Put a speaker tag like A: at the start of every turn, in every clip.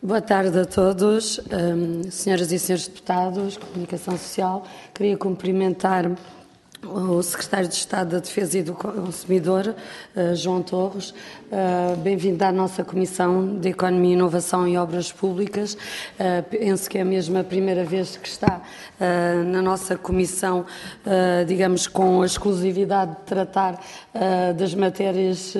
A: Boa tarde a todos, senhoras e senhores deputados, Comunicação Social. Queria cumprimentar o Secretário de Estado da Defesa e do Consumidor, João Torres. Bem-vindo à nossa Comissão de Economia, Inovação e Obras Públicas. Penso que é mesmo a primeira vez que está na nossa Comissão, digamos, com a exclusividade de tratar das matérias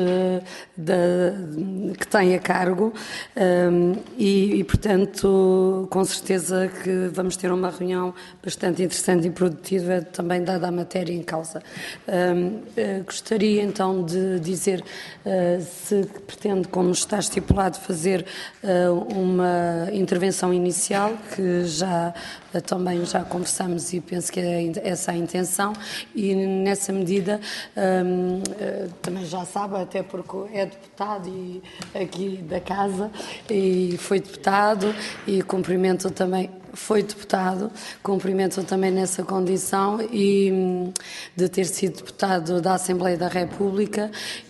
A: que tem a cargo e, portanto, com certeza que vamos ter uma reunião bastante interessante e produtiva, também dada a matéria em causa. Gostaria então de dizer se pretende, como está estipulado, fazer uma intervenção inicial, que também já conversamos e penso que é essa a intenção, e nessa medida também já sabe, até porque é deputado aqui da Casa e foi deputado e cumprimento também. Foi deputado, cumprimento também nessa condição e de ter sido deputado da Assembleia da República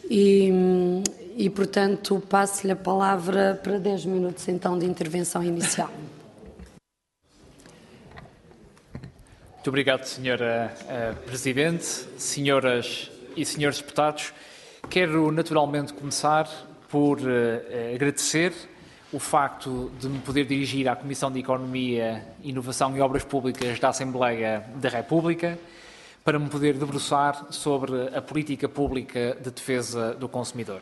A: e portanto, passo-lhe a palavra para 10 minutos então de intervenção inicial.
B: Muito obrigado, Sra. Presidente, senhoras e senhores deputados. Quero naturalmente começar por agradecer o facto de me poder dirigir à Comissão de Economia, Inovação e Obras Públicas da Assembleia da República para me poder debruçar sobre a política pública de defesa do consumidor.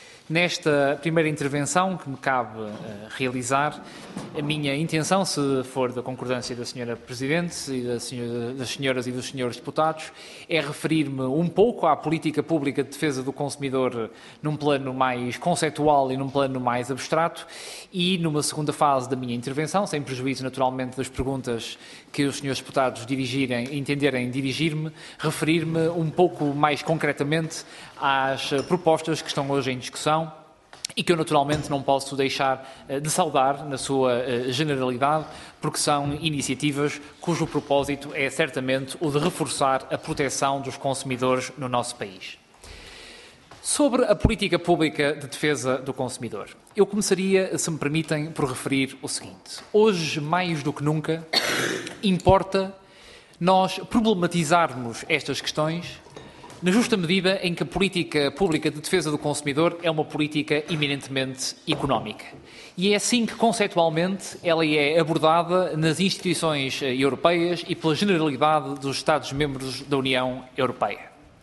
B: Nesta primeira intervenção que me cabe realizar, a minha intenção, se for da concordância da Sra. Presidente e das senhoras e dos senhores deputados, é referir-me um pouco à política pública de defesa do consumidor num plano mais conceitual e num plano mais abstrato e, numa segunda fase da minha intervenção, sem prejuízo naturalmente das perguntas que os senhores deputados entenderem dirigir-me, referir-me um pouco mais concretamente às propostas que estão hoje em discussão e que eu naturalmente não posso deixar de saudar na sua generalidade, porque são iniciativas cujo propósito é certamente o de reforçar a proteção dos consumidores no nosso país. Sobre a política pública de defesa do consumidor, eu começaria, se me permitem, por referir o seguinte. Hoje, mais do que nunca, importa nós problematizarmos estas questões na justa medida em que a política pública de defesa do consumidor é uma política eminentemente económica. E é assim que, conceitualmente, ela é abordada nas instituições europeias e pela generalidade dos Estados-membros da União Europeia.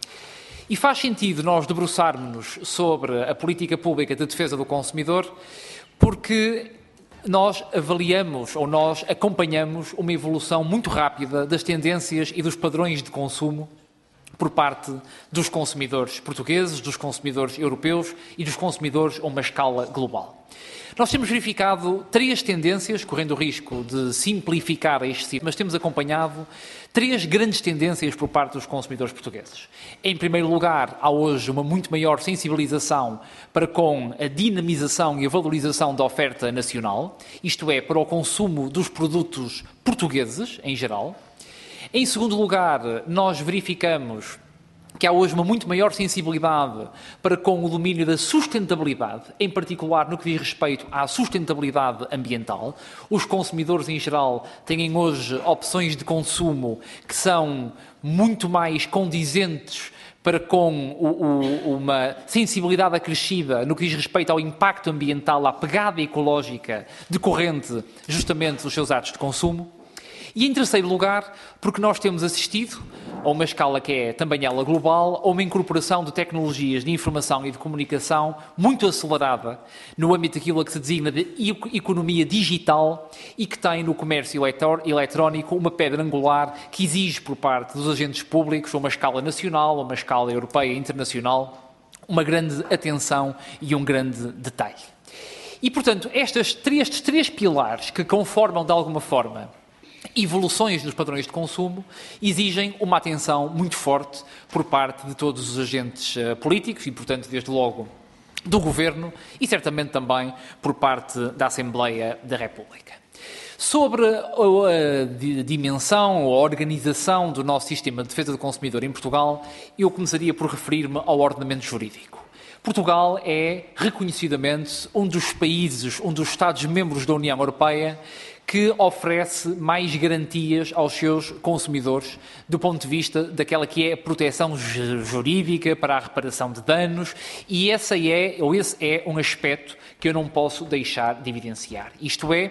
B: E faz sentido nós debruçarmos-nos sobre a política pública de defesa do consumidor porque nós avaliamos ou nós acompanhamos uma evolução muito rápida das tendências e dos padrões de consumo por parte dos consumidores portugueses, dos consumidores europeus e dos consumidores a uma escala global. Nós temos verificado três tendências, correndo o risco de simplificar este, mas temos acompanhado três grandes tendências por parte dos consumidores portugueses. Em primeiro lugar, há hoje uma muito maior sensibilização para com a dinamização e a valorização da oferta nacional, isto é, para o consumo dos produtos portugueses em geral. Em segundo lugar, nós verificamos que há hoje uma muito maior sensibilidade para com o domínio da sustentabilidade, em particular no que diz respeito à sustentabilidade ambiental. Os consumidores, em geral, têm hoje opções de consumo que são muito mais condizentes para com uma sensibilidade acrescida no que diz respeito ao impacto ambiental, à pegada ecológica decorrente justamente dos seus atos de consumo. E em terceiro lugar, porque nós temos assistido a uma escala que é também ela global, a uma incorporação de tecnologias de informação e de comunicação muito acelerada no âmbito daquilo que se designa de economia digital e que tem no comércio eletrónico uma pedra angular que exige por parte dos agentes públicos, a uma escala nacional, a uma escala europeia e internacional, uma grande atenção e um grande detalhe. E, portanto, estes três pilares que conformam de alguma forma evoluções dos padrões de consumo exigem uma atenção muito forte por parte de todos os agentes políticos e, portanto, desde logo do Governo e certamente também por parte da Assembleia da República. Sobre a dimensão ou a organização do nosso sistema de defesa do consumidor em Portugal, eu começaria por referir-me ao ordenamento jurídico. Portugal é reconhecidamente um dos países, um dos Estados-membros da União Europeia que oferece mais garantias aos seus consumidores do ponto de vista daquela que é a proteção jurídica para a reparação de danos, e esse é um aspecto que eu não posso deixar de evidenciar. Isto é,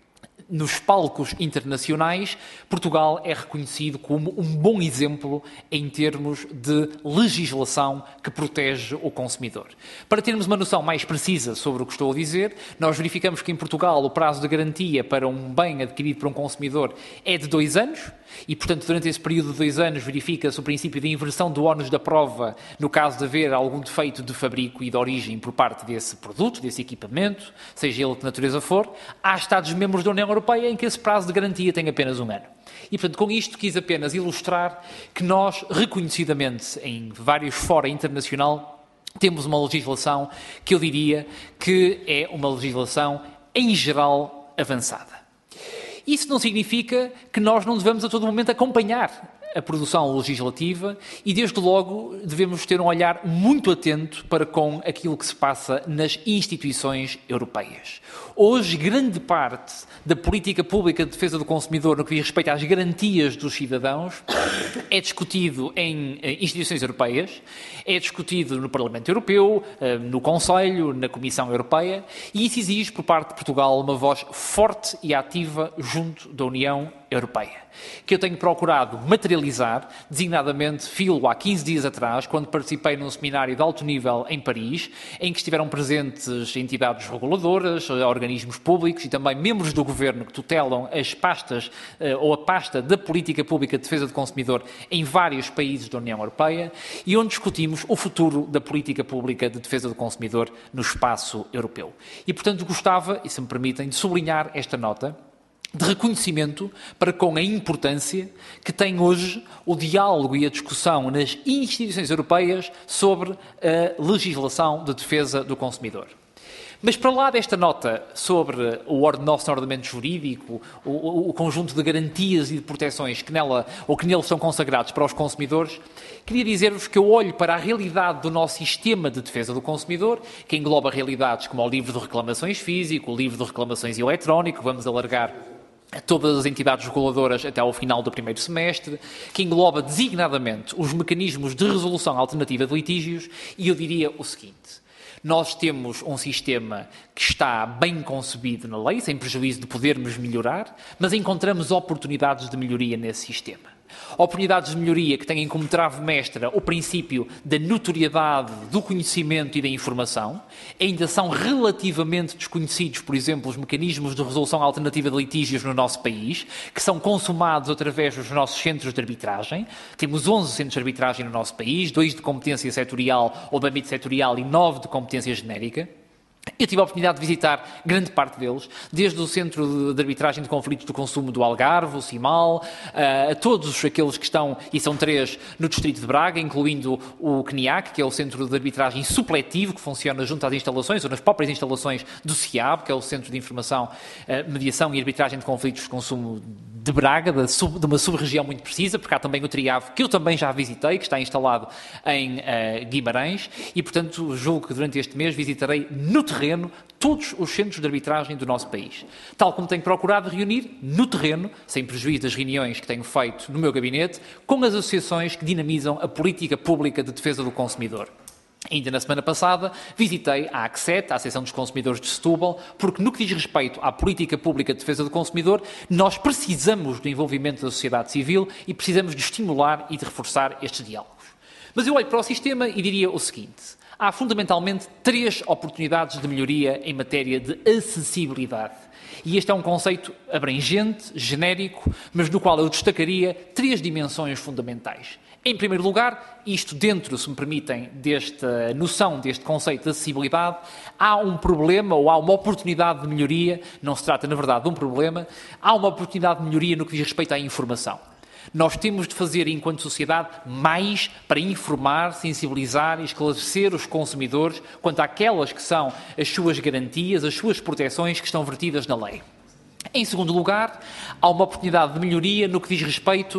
B: nos palcos internacionais, Portugal é reconhecido como um bom exemplo em termos de legislação que protege o consumidor. Para termos uma noção mais precisa sobre o que estou a dizer, nós verificamos que em Portugal o prazo de garantia para um bem adquirido por um consumidor é de 2 anos e, portanto, durante esse período de 2 anos verifica-se o princípio de inversão do ónus da prova no caso de haver algum defeito de fabrico e de origem por parte desse produto, desse equipamento, seja ele de que natureza for. Há Estados-membros da União Europeia em que esse prazo de garantia tem apenas 1 ano. E, portanto, com isto quis apenas ilustrar que nós, reconhecidamente, em vários fóruns internacional, temos uma legislação que eu diria que é uma legislação, em geral, avançada. Isso não significa que nós não devemos a todo momento acompanhar a produção legislativa e, desde logo, devemos ter um olhar muito atento para com aquilo que se passa nas instituições europeias. Hoje, grande parte da política pública de defesa do consumidor no que diz respeito às garantias dos cidadãos é discutido em instituições europeias, é discutido no Parlamento Europeu, no Conselho, na Comissão Europeia, e isso exige, por parte de Portugal, uma voz forte e ativa junto da União Europeia, que eu tenho procurado materializar, designadamente filo há 15 dias atrás, quando participei num seminário de alto nível em Paris, em que estiveram presentes entidades reguladoras, organismos públicos e também membros do governo que tutelam as pastas ou a pasta da política pública de defesa do consumidor em vários países da União Europeia e onde discutimos o futuro da política pública de defesa do consumidor no espaço europeu. E, portanto, gostava, e se me permitem, de sublinhar esta nota de reconhecimento para com a importância que tem hoje o diálogo e a discussão nas instituições europeias sobre a legislação de defesa do consumidor. Mas para lá desta nota sobre o nosso ordenamento jurídico, o conjunto de garantias e de proteções que nela ou que nele são consagrados para os consumidores, queria dizer-vos que eu olho para a realidade do nosso sistema de defesa do consumidor, que engloba realidades como o livro de reclamações físico, o livro de reclamações eletrónico, vamos alargar a todas as entidades reguladoras até ao final do primeiro semestre, que engloba designadamente os mecanismos de resolução alternativa de litígios, e eu diria o seguinte: nós temos um sistema que está bem concebido na lei, sem prejuízo de podermos melhorar, mas encontramos oportunidades de melhoria nesse sistema. Oportunidades de melhoria que têm como trave mestra o princípio da notoriedade, do conhecimento e da informação. Ainda são relativamente desconhecidos, por exemplo, os mecanismos de resolução alternativa de litígios no nosso país, que são consumados através dos nossos centros de arbitragem. Temos 11 centros de arbitragem no nosso país, 2 de competência setorial ou de âmbito setorial e 9 de competência genérica. Eu tive a oportunidade de visitar grande parte deles, desde o Centro de Arbitragem de Conflitos do Consumo do Algarve, o CIMAL, a todos aqueles que estão, e são 3, no Distrito de Braga, incluindo o CNIAC, que é o Centro de Arbitragem Supletivo, que funciona junto às instalações, ou nas próprias instalações do CIAB, que é o Centro de Informação, Mediação e Arbitragem de Conflitos de Consumo de Braga, de uma sub-região muito precisa, porque há também o TRIAV, que eu também já visitei, que está instalado em Guimarães, e, portanto, julgo que durante este mês visitarei no terreno todos os centros de arbitragem do nosso país. Tal como tenho procurado reunir no terreno, sem prejuízo das reuniões que tenho feito no meu gabinete, com as associações que dinamizam a política pública de defesa do consumidor. Ainda na semana passada visitei a ACSET, a Associação dos Consumidores de Setúbal, porque no que diz respeito à política pública de defesa do consumidor, nós precisamos do envolvimento da sociedade civil e precisamos de estimular e de reforçar estes diálogos. Mas eu olho para o sistema e diria o seguinte: há fundamentalmente 3 oportunidades de melhoria em matéria de acessibilidade. E este é um conceito abrangente, genérico, mas no qual eu destacaria 3 dimensões fundamentais. Em primeiro lugar, isto dentro, se me permitem, desta noção, deste conceito de acessibilidade, há um problema ou há uma oportunidade de melhoria, não se trata, na verdade, de um problema, há uma oportunidade de melhoria no que diz respeito à informação. Nós temos de fazer, enquanto sociedade, mais para informar, sensibilizar e esclarecer os consumidores quanto àquelas que são as suas garantias, as suas proteções que estão vertidas na lei. Em segundo lugar, há uma oportunidade de melhoria no que diz respeito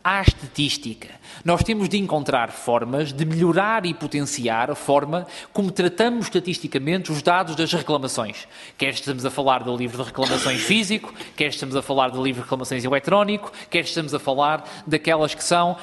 B: à estatística. Nós temos de encontrar formas de melhorar e potenciar a forma como tratamos estatisticamente os dados das reclamações. Quer estamos a falar do livro de reclamações físico, quer estamos a falar do livro de reclamações eletrónico, quer estamos a falar daqueles que são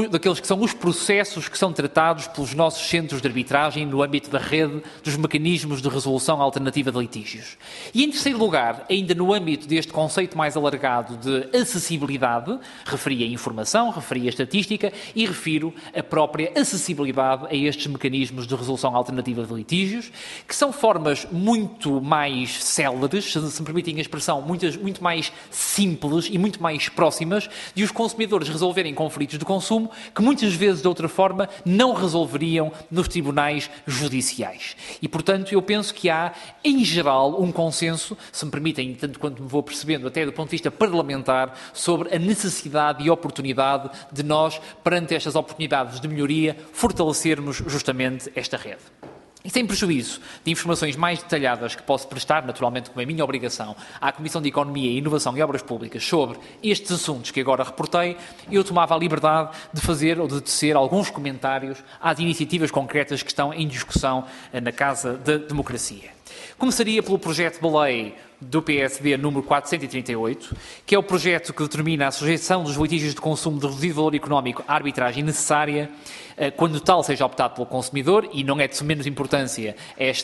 B: os processos que são tratados pelos nossos centros de arbitragem no âmbito da rede dos mecanismos de resolução alternativa de litígios. E, em terceiro lugar, ainda no âmbito deste conceito mais alargado de acessibilidade, referi a informação, referi a estatística e refiro a própria acessibilidade a estes mecanismos de resolução alternativa de litígios, que são formas muito mais céleres, se me permitem a expressão, muito mais simples e muito mais próximas de os consumidores resolverem conflitos de consumo que muitas vezes, de outra forma, não resolveriam nos tribunais judiciais. E, portanto, eu penso que há, em geral, um consenso, se me permitem, tanto quanto me vou percebendo, até do ponto de vista parlamentar, sobre a necessidade e oportunidade de nós, perante estas oportunidades de melhoria, fortalecermos justamente esta rede. E sem prejuízo de informações mais detalhadas que posso prestar, naturalmente como é minha obrigação, à Comissão de Economia, Inovação e Obras Públicas sobre estes assuntos que agora reportei, eu tomava a liberdade de fazer ou de tecer alguns comentários às iniciativas concretas que estão em discussão na Casa da Democracia. Começaria pelo projeto de lei do PSD número 438, que é o projeto que determina a sujeição dos litígios de consumo de reduzido valor económico à arbitragem necessária, quando tal seja optado pelo consumidor, e não é de menos importância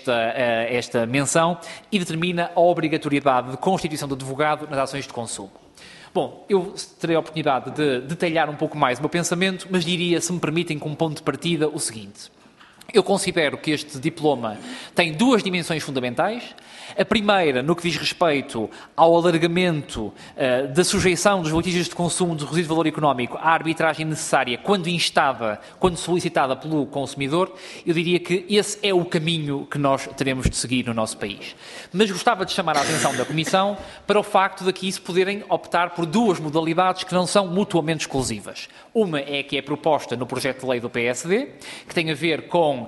B: esta menção, e determina a obrigatoriedade de constituição de advogado nas ações de consumo. Bom, eu terei a oportunidade de detalhar um pouco mais o meu pensamento, mas diria, se me permitem, como ponto de partida, o seguinte. Eu considero que este diploma tem duas dimensões fundamentais. A primeira, no que diz respeito ao alargamento da sujeição dos litígios de consumo de reduzido valor económico à arbitragem necessária quando solicitada pelo consumidor, eu diria que esse é o caminho que nós teremos de seguir no nosso país. Mas gostava de chamar a atenção da Comissão para o facto de aqui se poderem optar por duas modalidades que não são mutuamente exclusivas. Uma é a que é proposta no projeto de lei do PSD, que tem a ver com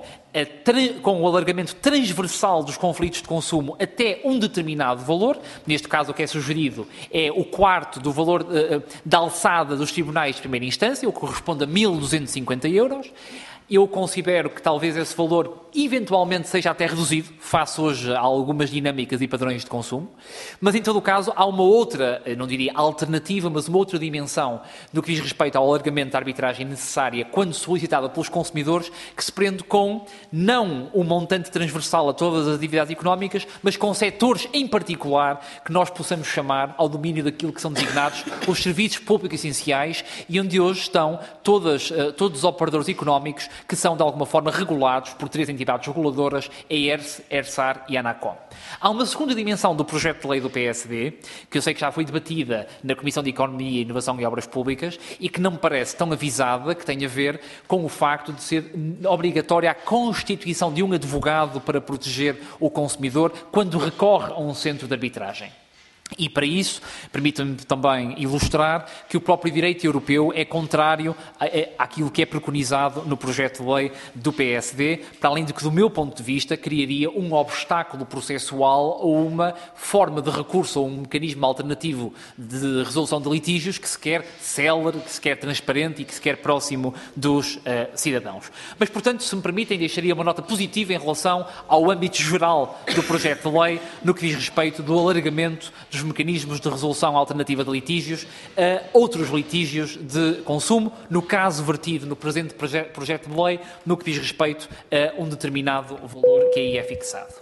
B: o alargamento transversal dos conflitos de consumo até um determinado valor. Neste caso, o que é sugerido é o quarto do valor da alçada dos tribunais de primeira instância, o que corresponde a 1.250 €. Eu considero que talvez esse valor eventualmente seja até reduzido, face hoje a algumas dinâmicas e padrões de consumo, mas em todo o caso há uma outra, não diria alternativa, mas uma outra dimensão no que diz respeito ao alargamento da arbitragem necessária quando solicitada pelos consumidores, que se prende com não um montante transversal a todas as atividades económicas, mas com setores em particular que nós possamos chamar ao domínio daquilo que são designados os serviços públicos essenciais e onde hoje estão todos os operadores económicos que são de alguma forma regulados por três entidades reguladoras, a ERSE, ERSAR e a ANACOM. Há uma segunda dimensão do projeto de lei do PSD, que eu sei que já foi debatida na Comissão de Economia, Inovação e Obras Públicas e que não me parece tão avisada, que tem a ver com o facto de ser obrigatória a constituição de um advogado para proteger o consumidor quando recorre a um centro de arbitragem. E para isso, permita-me também ilustrar que o próprio direito europeu é contrário àquilo que é preconizado no projeto de lei do PSD, para além de que, do meu ponto de vista, criaria um obstáculo processual ou uma forma de recurso ou um mecanismo alternativo de resolução de litígios que se quer célere, que se quer transparente e que se quer próximo dos cidadãos. Mas, portanto, se me permitem, deixaria uma nota positiva em relação ao âmbito geral do projeto de lei no que diz respeito do alargamento dos mecanismos de resolução alternativa de litígios a outros litígios de consumo, no caso vertido no presente projeto de lei, no que diz respeito a um determinado valor que aí é fixado.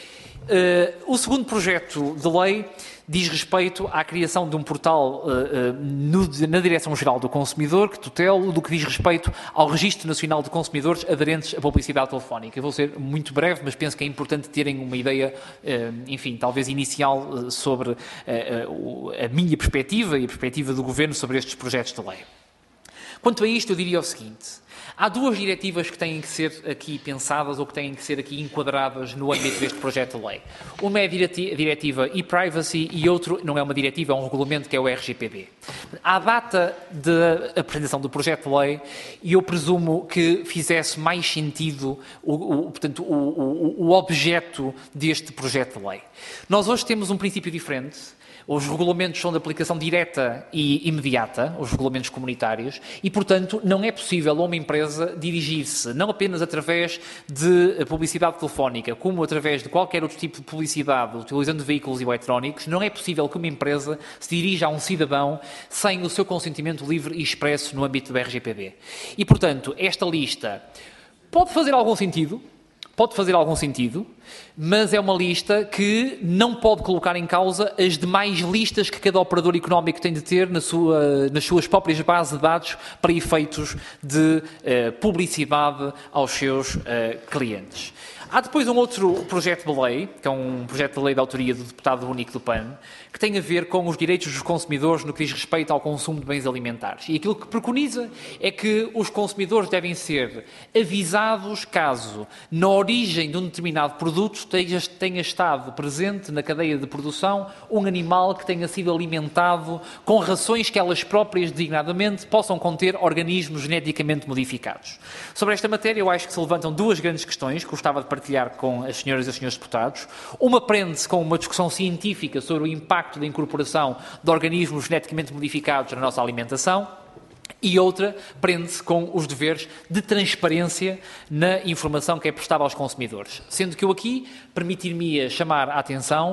B: O segundo projeto de lei diz respeito à criação de um portal na Direção-Geral do Consumidor, que tutela do que diz respeito ao Registro Nacional de Consumidores aderentes à publicidade telefónica. Eu vou ser muito breve, mas penso que é importante terem uma ideia, enfim, talvez inicial sobre a minha perspectiva e a perspectiva do Governo sobre estes projetos de lei. Quanto a isto, eu diria o seguinte. Há duas diretivas que têm que ser aqui pensadas ou que têm que ser aqui enquadradas no âmbito deste projeto de lei. Uma é a diretiva e-privacy e outro não é uma diretiva, é um regulamento que é o RGPD. À data de apresentação do projeto de lei, eu presumo que fizesse mais sentido portanto, o objeto deste projeto de lei. Nós hoje temos um princípio diferente. Os regulamentos são de aplicação direta e imediata, os regulamentos comunitários, e, portanto, não é possível a uma empresa dirigir-se, não apenas através de publicidade telefónica, como através de qualquer outro tipo de publicidade, utilizando veículos eletrónicos, não é possível que uma empresa se dirija a um cidadão sem o seu consentimento livre e expresso no âmbito do RGPD. E, portanto, esta lista pode fazer algum sentido, mas é uma lista que não pode colocar em causa as demais listas que cada operador económico tem de ter nas suas próprias bases de dados para efeitos de publicidade aos seus clientes. Há depois um outro projeto de lei, que é um projeto de lei de autoria do deputado único do PAN, que tem a ver com os direitos dos consumidores no que diz respeito ao consumo de bens alimentares. E aquilo que preconiza é que os consumidores devem ser avisados caso, na origem de um determinado produto, tenha estado presente na cadeia de produção um animal que tenha sido alimentado com rações que elas próprias, designadamente, possam conter organismos geneticamente modificados. Sobre esta matéria, eu acho que se levantam duas grandes questões que gostava de partilhar com as senhoras e os senhores deputados. Uma prende-se com uma discussão científica sobre o impacto da incorporação de organismos geneticamente modificados na nossa alimentação. E outra prende-se com os deveres de transparência na informação que é prestada aos consumidores. Sendo que eu aqui permitir-me chamar a atenção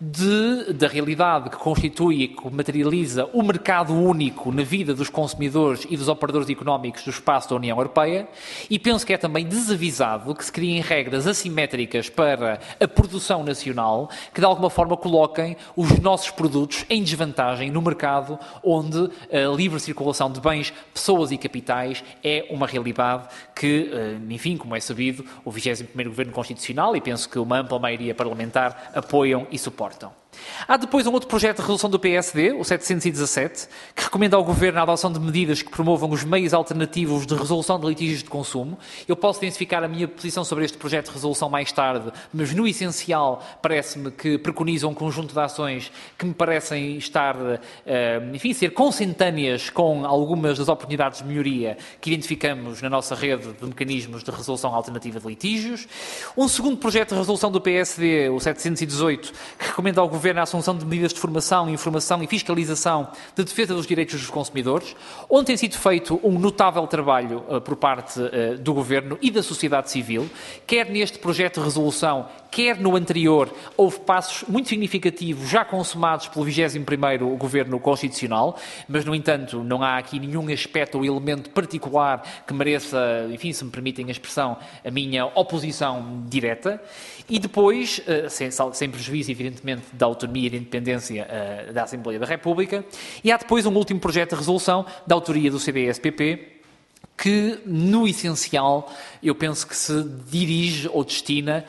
B: da realidade que constitui e que materializa o mercado único na vida dos consumidores e dos operadores económicos do espaço da União Europeia, e penso que é também desavisado que se criem regras assimétricas para a produção nacional que de alguma forma coloquem os nossos produtos em desvantagem no mercado onde a livre circulação de bens, pessoas e capitais é uma realidade que, enfim, como é sabido, o 21º Governo Constitucional, e penso que uma ampla maioria parlamentar, apoiam e suportam. Há depois um outro projeto de resolução do PSD, o 717, que recomenda ao Governo a adoção de medidas que promovam os meios alternativos de resolução de litígios de consumo. Eu posso densificar a minha posição sobre este projeto de resolução mais tarde, mas no essencial parece-me que preconiza um conjunto de ações que me parecem estar, enfim, ser consentâneas com algumas das oportunidades de melhoria que identificamos na nossa rede de mecanismos de resolução alternativa de litígios. Um segundo projeto de resolução do PSD, o 718, que recomenda ao Governo a assunção de medidas de formação, informação e fiscalização de defesa dos direitos dos consumidores, onde tem sido feito um notável trabalho por parte do Governo e da sociedade civil, quer neste projeto de resolução, quer no anterior, houve passos muito significativos já consumados pelo 21º Governo Constitucional, mas, no entanto, não há aqui nenhum aspecto ou elemento particular que mereça, enfim, se me permitem a expressão, a minha oposição direta. E depois, sem prejuízo, evidentemente, da autonomia e da independência da Assembleia da República, e há depois um último projeto de resolução da autoria do CDS-PP, que, no essencial, eu penso que se dirige ou destina,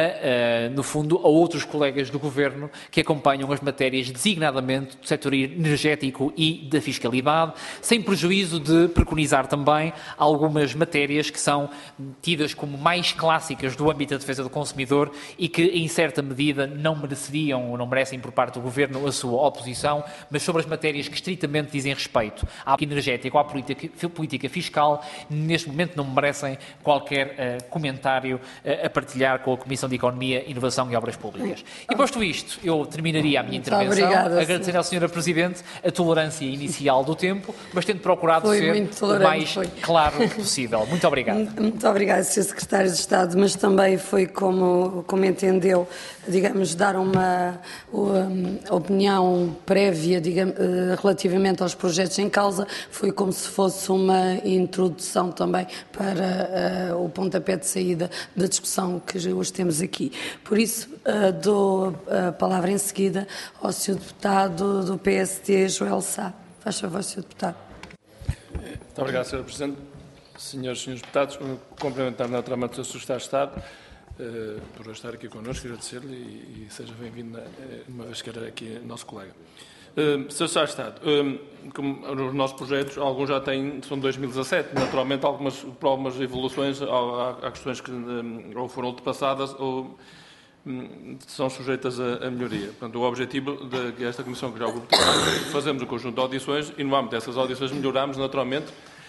B: no fundo, a outros colegas do Governo que acompanham as matérias designadamente do setor energético e da fiscalidade, sem prejuízo de preconizar também algumas matérias que são tidas como mais clássicas do âmbito da defesa do consumidor e que, em certa medida, não mereceriam ou não merecem por parte do Governo a sua oposição, mas sobre as matérias que estritamente dizem respeito à política energética ou à política fiscal, neste momento não merecem qualquer comentário a partilhar com a Comissão de Economia, Inovação e Obras Públicas. E posto isto, eu terminaria a minha intervenção agradecendo à Sra. Presidente a tolerância inicial do tempo, mas tendo procurado ser o mais claro possível. Muito obrigado.
A: Muito obrigada, Sr. Secretário de Estado, mas também foi como entendeu, digamos, dar uma opinião prévia, digamos, relativamente aos projetos em causa, foi como se fosse uma introdução também para o pontapé de saída da discussão que hoje temos aqui. Por isso, dou a palavra em seguida ao Sr. Deputado do PSD, Joel Sá. Faz favor, Sr. Deputado.
C: Muito obrigado, Sra. Presidente. Senhoras e senhores deputados, cumprimentar naturalmente o Sr. Secretário de Estado por estar aqui connosco, agradecer-lhe e seja bem-vindo uma vez que era aqui nosso colega. Sr. Secretário de Estado, como os nossos projetos, alguns já têm, são de 2017, naturalmente por algumas evoluções há questões que ou foram ultrapassadas ou são sujeitas a melhoria. Portanto, o objetivo desta Comissão, que já o Grupo de Trabalho, fazemos um conjunto de audições e no âmbito dessas audições melhoramos naturalmente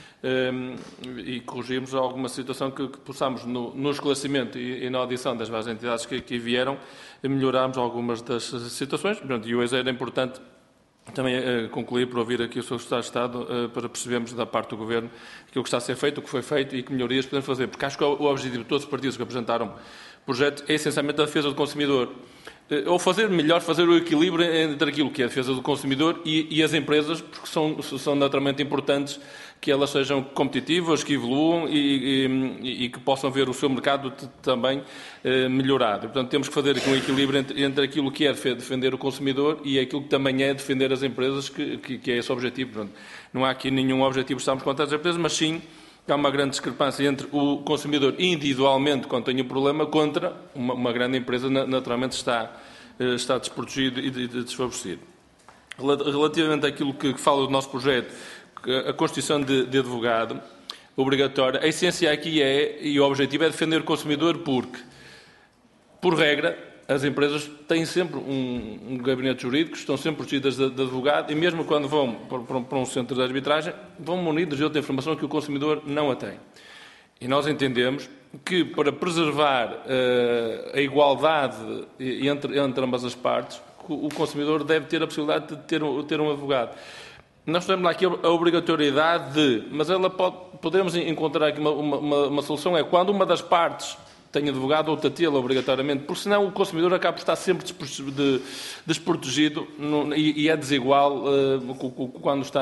C: e corrigimos alguma situação que possamos, no esclarecimento e na audição das várias entidades que vieram, melhorarmos algumas das situações. Portanto, e hoje era importante também concluir por ouvir aqui o Sr. Secretário de Estado para percebermos da parte do Governo aquilo que está a ser feito, o que foi feito e que melhorias podemos fazer. Porque acho que o objetivo de todos os partidos que apresentaram o projeto é essencialmente a defesa do consumidor. Ou fazer melhor, fazer o equilíbrio entre aquilo que é a defesa do consumidor e as empresas, porque são naturalmente importantes que elas sejam competitivas, que evoluam e que possam ver o seu mercado também melhorado. Portanto, temos que fazer aqui um equilíbrio entre aquilo que é defender o consumidor e aquilo que também é defender as empresas, que é esse o objetivo. Portanto, não há aqui nenhum objetivo de estarmos contra as empresas, mas sim há uma grande discrepância entre o consumidor individualmente, quando tem um problema, contra uma grande empresa, naturalmente está desprotegido e desfavorecido. Relativamente àquilo que fala do nosso projeto, a constituição de advogado obrigatória, a essência aqui e o objetivo é defender o consumidor porque, por regra, as empresas têm sempre um gabinete jurídico, estão sempre protegidas de advogado e mesmo quando vão para um centro de arbitragem, vão munidos de outra informação que o consumidor não a tem. E nós entendemos que, para preservar a igualdade entre ambas as partes, o consumidor deve ter a possibilidade de ter um advogado. Nós temos lá aqui a obrigatoriedade mas podemos encontrar aqui uma solução, é quando uma das partes tem advogado ou tatê-lo obrigatoriamente, porque senão o consumidor acaba por estar sempre desprotegido e é desigual quando está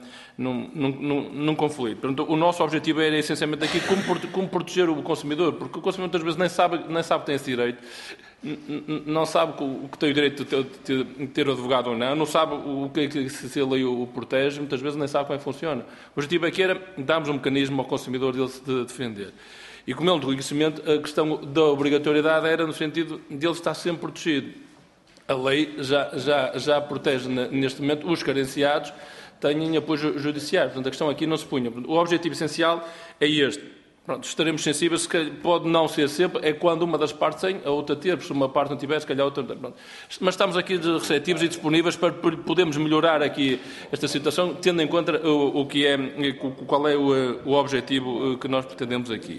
C: num conflito. Portanto, o nosso objetivo era essencialmente aqui como proteger o consumidor, porque o consumidor muitas vezes nem sabe que tem esse direito, não sabe que tem o direito de ter o advogado ou não sabe o que se a lei o protege, muitas vezes nem sabe como é que funciona. O objetivo aqui era darmos um mecanismo ao consumidor dele se defender. E como ele de reconhecimento, a questão da obrigatoriedade era no sentido de ele estar sempre protegido. A lei já protege neste momento os carenciados, têm apoio judiciário. Portanto, a questão aqui não se punha. O objetivo essencial é este. Pronto, estaremos sensíveis, pode não ser sempre, é quando uma das partes tem, a outra ter, se uma parte não tiver, se calhar a outra não tem. Pronto. Mas estamos aqui receptivos e disponíveis para podermos melhorar aqui esta situação, tendo em conta qual é o objetivo que nós pretendemos aqui.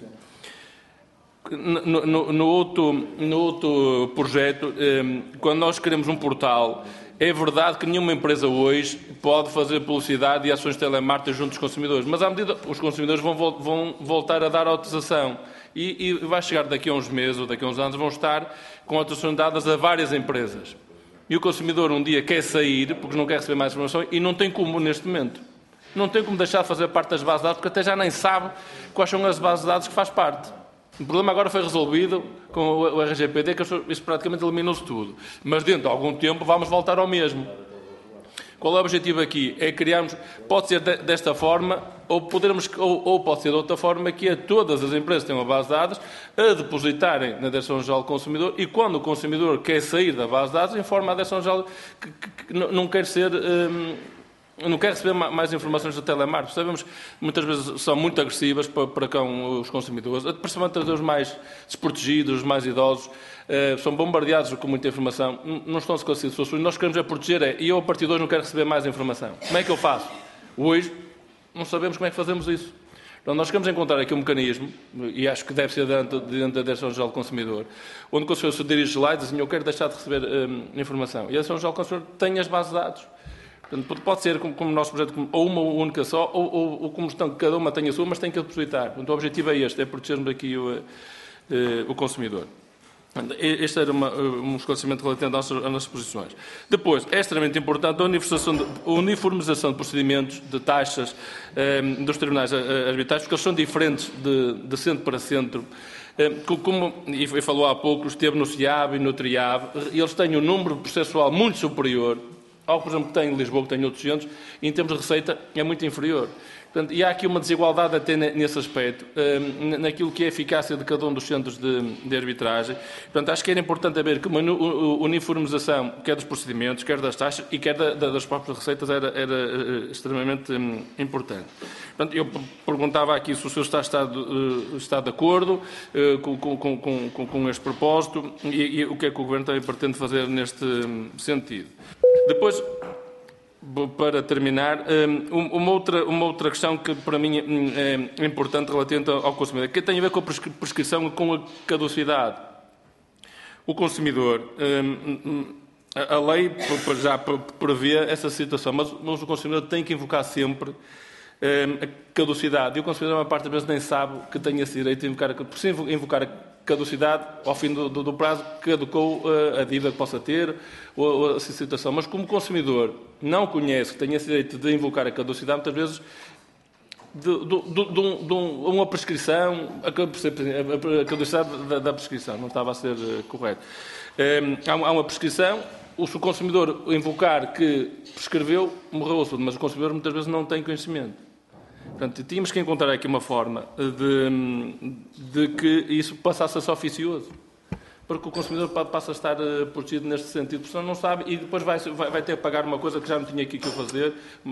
C: No outro projeto, quando nós queremos um portal, é verdade que nenhuma empresa hoje pode fazer publicidade e ações de telemarketing junto dos consumidores, mas à medida que os consumidores vão voltar a dar autorização e vai chegar daqui a uns meses ou daqui a uns anos, vão estar com autorizações dadas a várias empresas. E o consumidor um dia quer sair, porque não quer receber mais informação, e não tem como neste momento. Não tem como deixar de fazer parte das bases de dados, porque até já nem sabe quais são as bases de dados que faz parte. O problema agora foi resolvido com o RGPD, que isso praticamente eliminou-se tudo. Mas dentro de algum tempo vamos voltar ao mesmo. Qual é o objetivo aqui? É criarmos, pode ser desta forma, ou pode ser de outra forma, que é todas as empresas que têm uma base de dados a depositarem na Direção-Geral do Consumidor e quando o consumidor quer sair da base de dados, informa a Direção-Geral que não quer ser... não quer receber mais informações do telemarketing. Sabemos que muitas vezes são muito agressivas para com os consumidores, principalmente os mais desprotegidos, os mais idosos, são bombardeados com muita informação, não estão esclarecidos. Nós queremos proteger, e eu a partir de hoje não quero receber mais informação. Como é que eu faço? Hoje não sabemos como é que fazemos isso. Então, nós queremos encontrar aqui um mecanismo, e acho que deve ser dentro da Direção-Geral do Consumidor, onde o consumidor se dirige lá e diz assim, eu quero deixar de receber informação. E a Direção-Geral do Consumidor tem as bases de dados. Portanto, pode ser como o nosso projeto, ou uma única só, ou como estão, cada uma tem a sua, mas tem que depositar. Portanto, o objetivo é este, é protegermos aqui o consumidor. Este era um esclarecimento relativo às nossas posições. Depois, é extremamente importante a uniformização de procedimentos, de taxas dos tribunais arbitrais, porque eles são diferentes de centro para centro. Como e falou há pouco, esteve no CIAB e no TRIAB, eles têm um número processual muito superior ao, por exemplo, que tem em Lisboa, que tem em outros centros, e em termos de receita é muito inferior. Portanto, e há aqui uma desigualdade até nesse aspecto, naquilo que é a eficácia de cada um dos centros de arbitragem. Portanto, acho que era importante haver que uma uniformização, quer dos procedimentos, quer das taxas e quer das próprias receitas, era extremamente importante. Portanto, eu perguntava aqui se o senhor está de acordo com este propósito e o que é que o Governo também pretende fazer neste sentido. Depois, para terminar, uma outra questão que para mim é importante relativamente ao consumidor, que tem a ver com a prescrição e com a caducidade. O consumidor, a lei já prevê essa situação, mas o consumidor tem que invocar sempre a caducidade. E o consumidor, uma parte das vezes, nem sabe que tem esse direito de invocar, por se invocar a caducidade, ao fim do prazo, caducou a dívida que possa ter, ou a situação. Mas como o consumidor não conhece que tem esse direito de invocar a caducidade, muitas vezes, de uma prescrição, a caducidade da prescrição, não estava a ser correto. Há uma prescrição, se o consumidor invocar que prescreveu, morreu o assunto, mas o consumidor muitas vezes não tem conhecimento. Portanto, tínhamos que encontrar aqui uma forma de que isso passasse a ser oficioso, porque o consumidor passa a estar protegido neste sentido, porque senão não sabe e depois vai ter que pagar uma coisa que já não tinha aqui que fazer,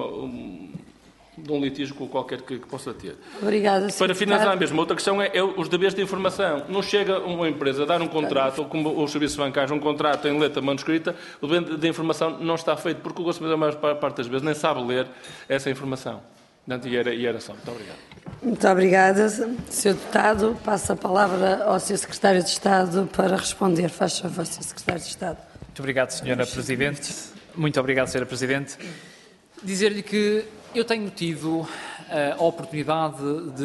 C: de um litígio qualquer que possa ter.
A: Obrigada,
C: Para finalizar mesmo, outra questão é os deveres de informação. Não chega uma empresa a dar um contrato, ou como os serviços bancários, um contrato em letra manuscrita, o dever de informação não está feito, porque o consumidor, a maior parte das vezes, nem sabe ler essa informação. E era só. Muito obrigado.
A: Muito obrigada. Sr. Deputado, passo a palavra ao Sr. Secretário de Estado para responder. Faz favor, Sr. Secretário de Estado.
B: Muito obrigado, Sra. Presidente. Muito obrigado, Sra. Presidente. Dizer-lhe que eu tenho tido a oportunidade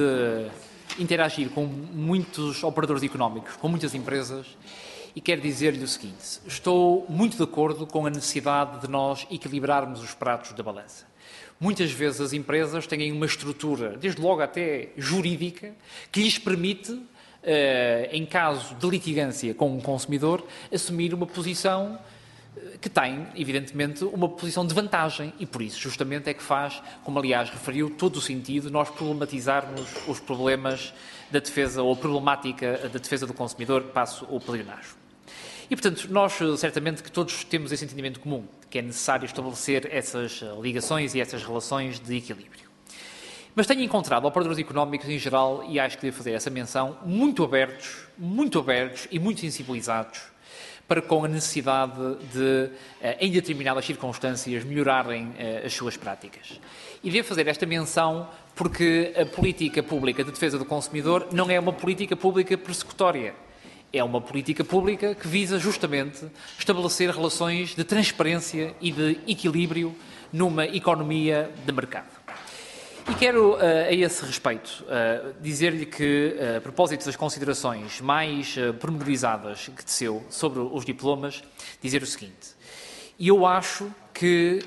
B: de interagir com muitos operadores económicos, com muitas empresas, e quero dizer-lhe o seguinte: estou muito de acordo com a necessidade de nós equilibrarmos os pratos da balança. Muitas vezes as empresas têm uma estrutura, desde logo até jurídica, que lhes permite, em caso de litigância com um consumidor, assumir uma posição que tem, evidentemente, uma posição de vantagem e, por isso, justamente é que faz, como aliás referiu, todo o sentido nós problematizarmos os problemas da defesa ou a problemática da defesa do consumidor, passo o pleonasmo. E, portanto, nós certamente que todos temos esse entendimento comum, que é necessário estabelecer essas ligações e essas relações de equilíbrio. Mas tenho encontrado operadores económicos em geral, e acho que devo fazer essa menção, muito abertos e muito sensibilizados para com a necessidade de, em determinadas circunstâncias, melhorarem as suas práticas. E devo fazer esta menção porque a política pública de defesa do consumidor não é uma política pública persecutória. É uma política pública que visa justamente estabelecer relações de transparência e de equilíbrio numa economia de mercado. E quero, a esse respeito, dizer-lhe que, a propósito das considerações mais pormenorizadas que teceu sobre os diplomas, dizer o seguinte: eu acho que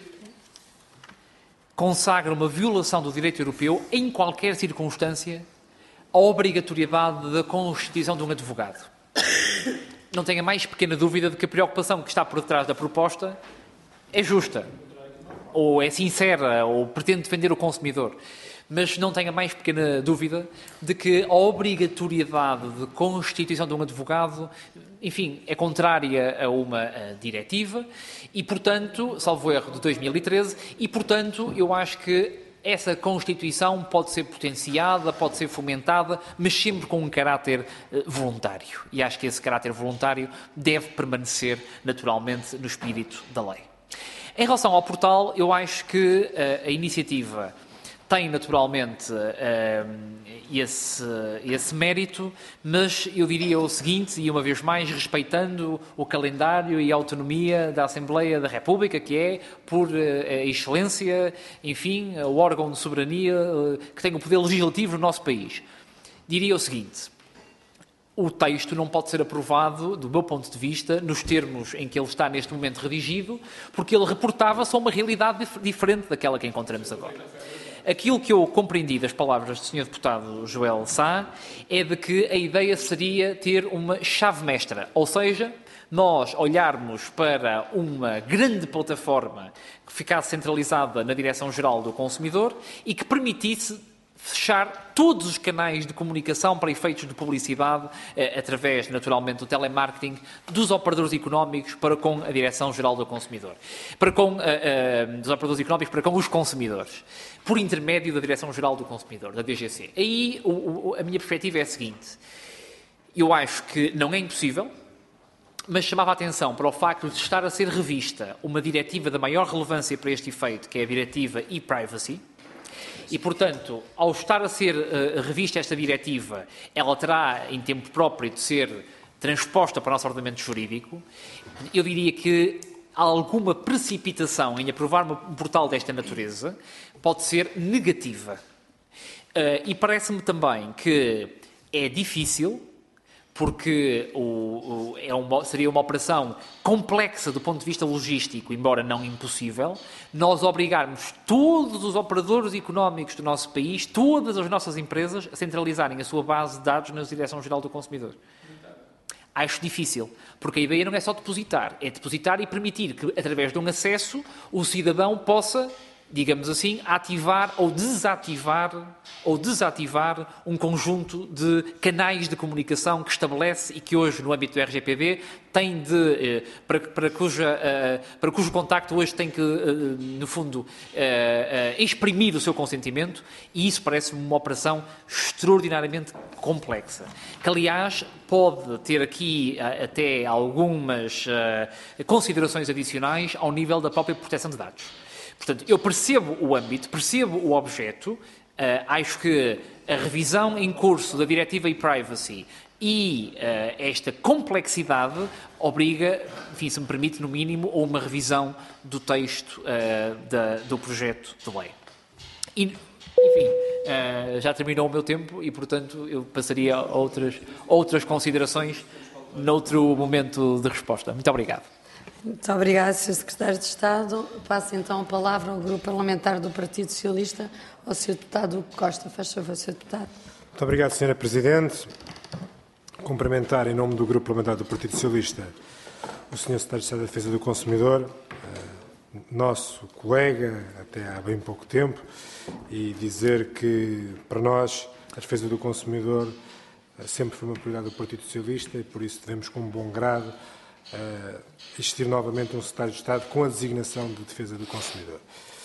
B: consagra uma violação do direito europeu, em qualquer circunstância, a obrigatoriedade da constituição de um advogado. Não tenha mais pequena dúvida de que a preocupação que está por detrás da proposta é justa, ou é sincera, ou pretende defender o consumidor. Mas não tenha mais pequena dúvida de que a obrigatoriedade de constituição de um advogado, enfim, é contrária a uma diretiva e, portanto, salvo erro, de 2013, e, portanto, eu acho que essa Constituição pode ser potenciada, pode ser fomentada, mas sempre com um caráter voluntário. E acho que esse caráter voluntário deve permanecer, naturalmente, no espírito da lei. Em relação ao portal, eu acho que a iniciativa tem, naturalmente, esse mérito, mas eu diria o seguinte, e uma vez mais respeitando o calendário e a autonomia da Assembleia da República, que é, por excelência, enfim, o órgão de soberania que tem o poder legislativo no nosso país. Diria o seguinte: o texto não pode ser aprovado, do meu ponto de vista, nos termos em que ele está neste momento redigido, porque ele reportava-se a uma realidade diferente daquela que encontramos agora. Aquilo que eu compreendi das palavras do Sr. Deputado Joel Sá é de que a ideia seria ter uma chave mestra, ou seja, nós olharmos para uma grande plataforma que ficasse centralizada na Direção-Geral do Consumidor e que permitisse fechar todos os canais de comunicação para efeitos de publicidade, através, naturalmente, do telemarketing, dos operadores económicos para com a Direção-Geral do Consumidor. Dos operadores económicos para com os consumidores, por intermédio da Direção-Geral do Consumidor, da DGC. Aí a minha perspectiva é a seguinte: eu acho que não é impossível, mas chamava a atenção para o facto de estar a ser revista uma diretiva da maior relevância para este efeito, que é a Diretiva e-Privacy. E, portanto, ao estar a ser revista esta diretiva, ela terá, em tempo próprio, de ser transposta para o nosso ordenamento jurídico. Eu diria que alguma precipitação em aprovar um portal desta natureza pode ser negativa. E parece-me também que é difícil, porque seria uma operação complexa do ponto de vista logístico, embora não impossível, nós obrigarmos todos os operadores económicos do nosso país, todas as nossas empresas, a centralizarem a sua base de dados na Direção-Geral do Consumidor. Acho difícil, porque a ideia não é só depositar, é depositar e permitir que, através de um acesso, o cidadão possa, digamos assim, ativar ou desativar um conjunto de canais de comunicação que estabelece e que hoje, no âmbito do RGPD, tem de, para cujo contacto hoje tem que, no fundo, exprimir o seu consentimento, e isso parece-me uma operação extraordinariamente complexa, que, aliás, pode ter aqui até algumas considerações adicionais ao nível da própria proteção de dados. Portanto, eu percebo o âmbito, percebo o objeto, acho que a revisão em curso da Diretiva e-Privacy e esta complexidade obriga, enfim, se me permite, no mínimo, a uma revisão do texto do projeto de lei. E, enfim, já terminou o meu tempo e, portanto, eu passaria a outras considerações noutro momento de resposta. Muito obrigado.
A: Muito obrigada, Sr. Secretário de Estado. Passo então a palavra ao Grupo Parlamentar do Partido Socialista, ao Sr. Deputado Hugo Costa. Faz favor, Sr. Deputado.
D: Muito obrigado, Sra. Presidente. Cumprimentar, em nome do Grupo Parlamentar do Partido Socialista, o Sr. Secretário de Estado da Defesa do Consumidor, nosso colega até há bem pouco tempo, e dizer que, para nós, a defesa do consumidor sempre foi uma prioridade do Partido Socialista e, por isso, devemos, com bom grado, existir novamente um Secretário de Estado com a designação de defesa do consumidor.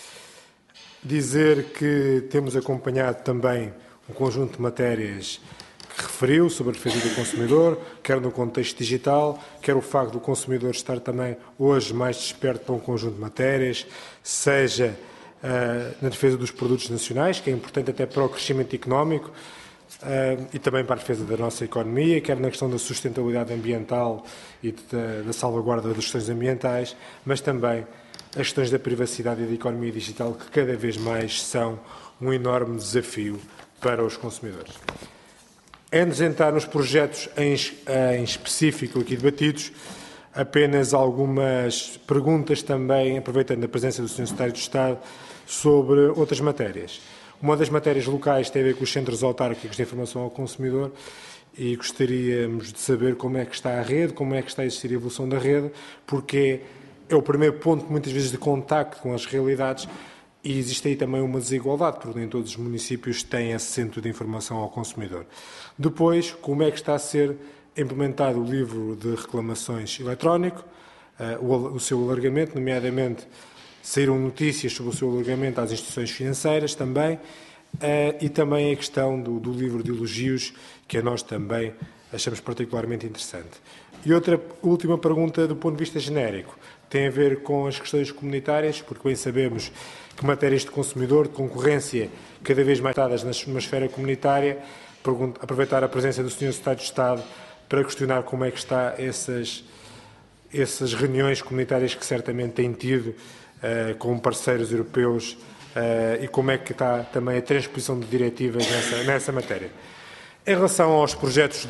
D: Dizer que temos acompanhado também um conjunto de matérias que referiu sobre a defesa do consumidor, quer no contexto digital, quer o facto do consumidor estar também hoje mais desperto para um conjunto de matérias, seja na defesa dos produtos nacionais, que é importante até para o crescimento económico, e também para a defesa da nossa economia, quer na questão da sustentabilidade ambiental e da salvaguarda das questões ambientais, mas também as questões da privacidade e da economia digital, que cada vez mais são um enorme desafio para os consumidores. Antes de entrar nos projetos em específico aqui debatidos, apenas algumas perguntas também, aproveitando a presença do Sr. Secretário de Estado, sobre outras matérias. Uma das matérias locais tem a ver com os centros autárquicos de informação ao consumidor e gostaríamos de saber como é que está a rede, como é que está a existir a evolução da rede, porque é o primeiro ponto, muitas vezes, de contacto com as realidades e existe aí também uma desigualdade, porque nem todos os municípios têm esse centro de informação ao consumidor. Depois, como é que está a ser implementado o livro de reclamações eletrónico, o seu alargamento, nomeadamente saíram notícias sobre o seu alargamento às instituições financeiras também, e também a questão do livro de elogios, que a nós também achamos particularmente interessante. E outra última pergunta do ponto de vista genérico, tem a ver com as questões comunitárias, porque bem sabemos que matérias de consumidor, de concorrência, cada vez mais tratadas na esfera comunitária, aproveitar a presença do Sr. Secretário de Estado para questionar como é que está essas reuniões comunitárias que certamente têm tido com parceiros europeus e como é que está também a transposição de diretivas nessa matéria. Em relação aos projetos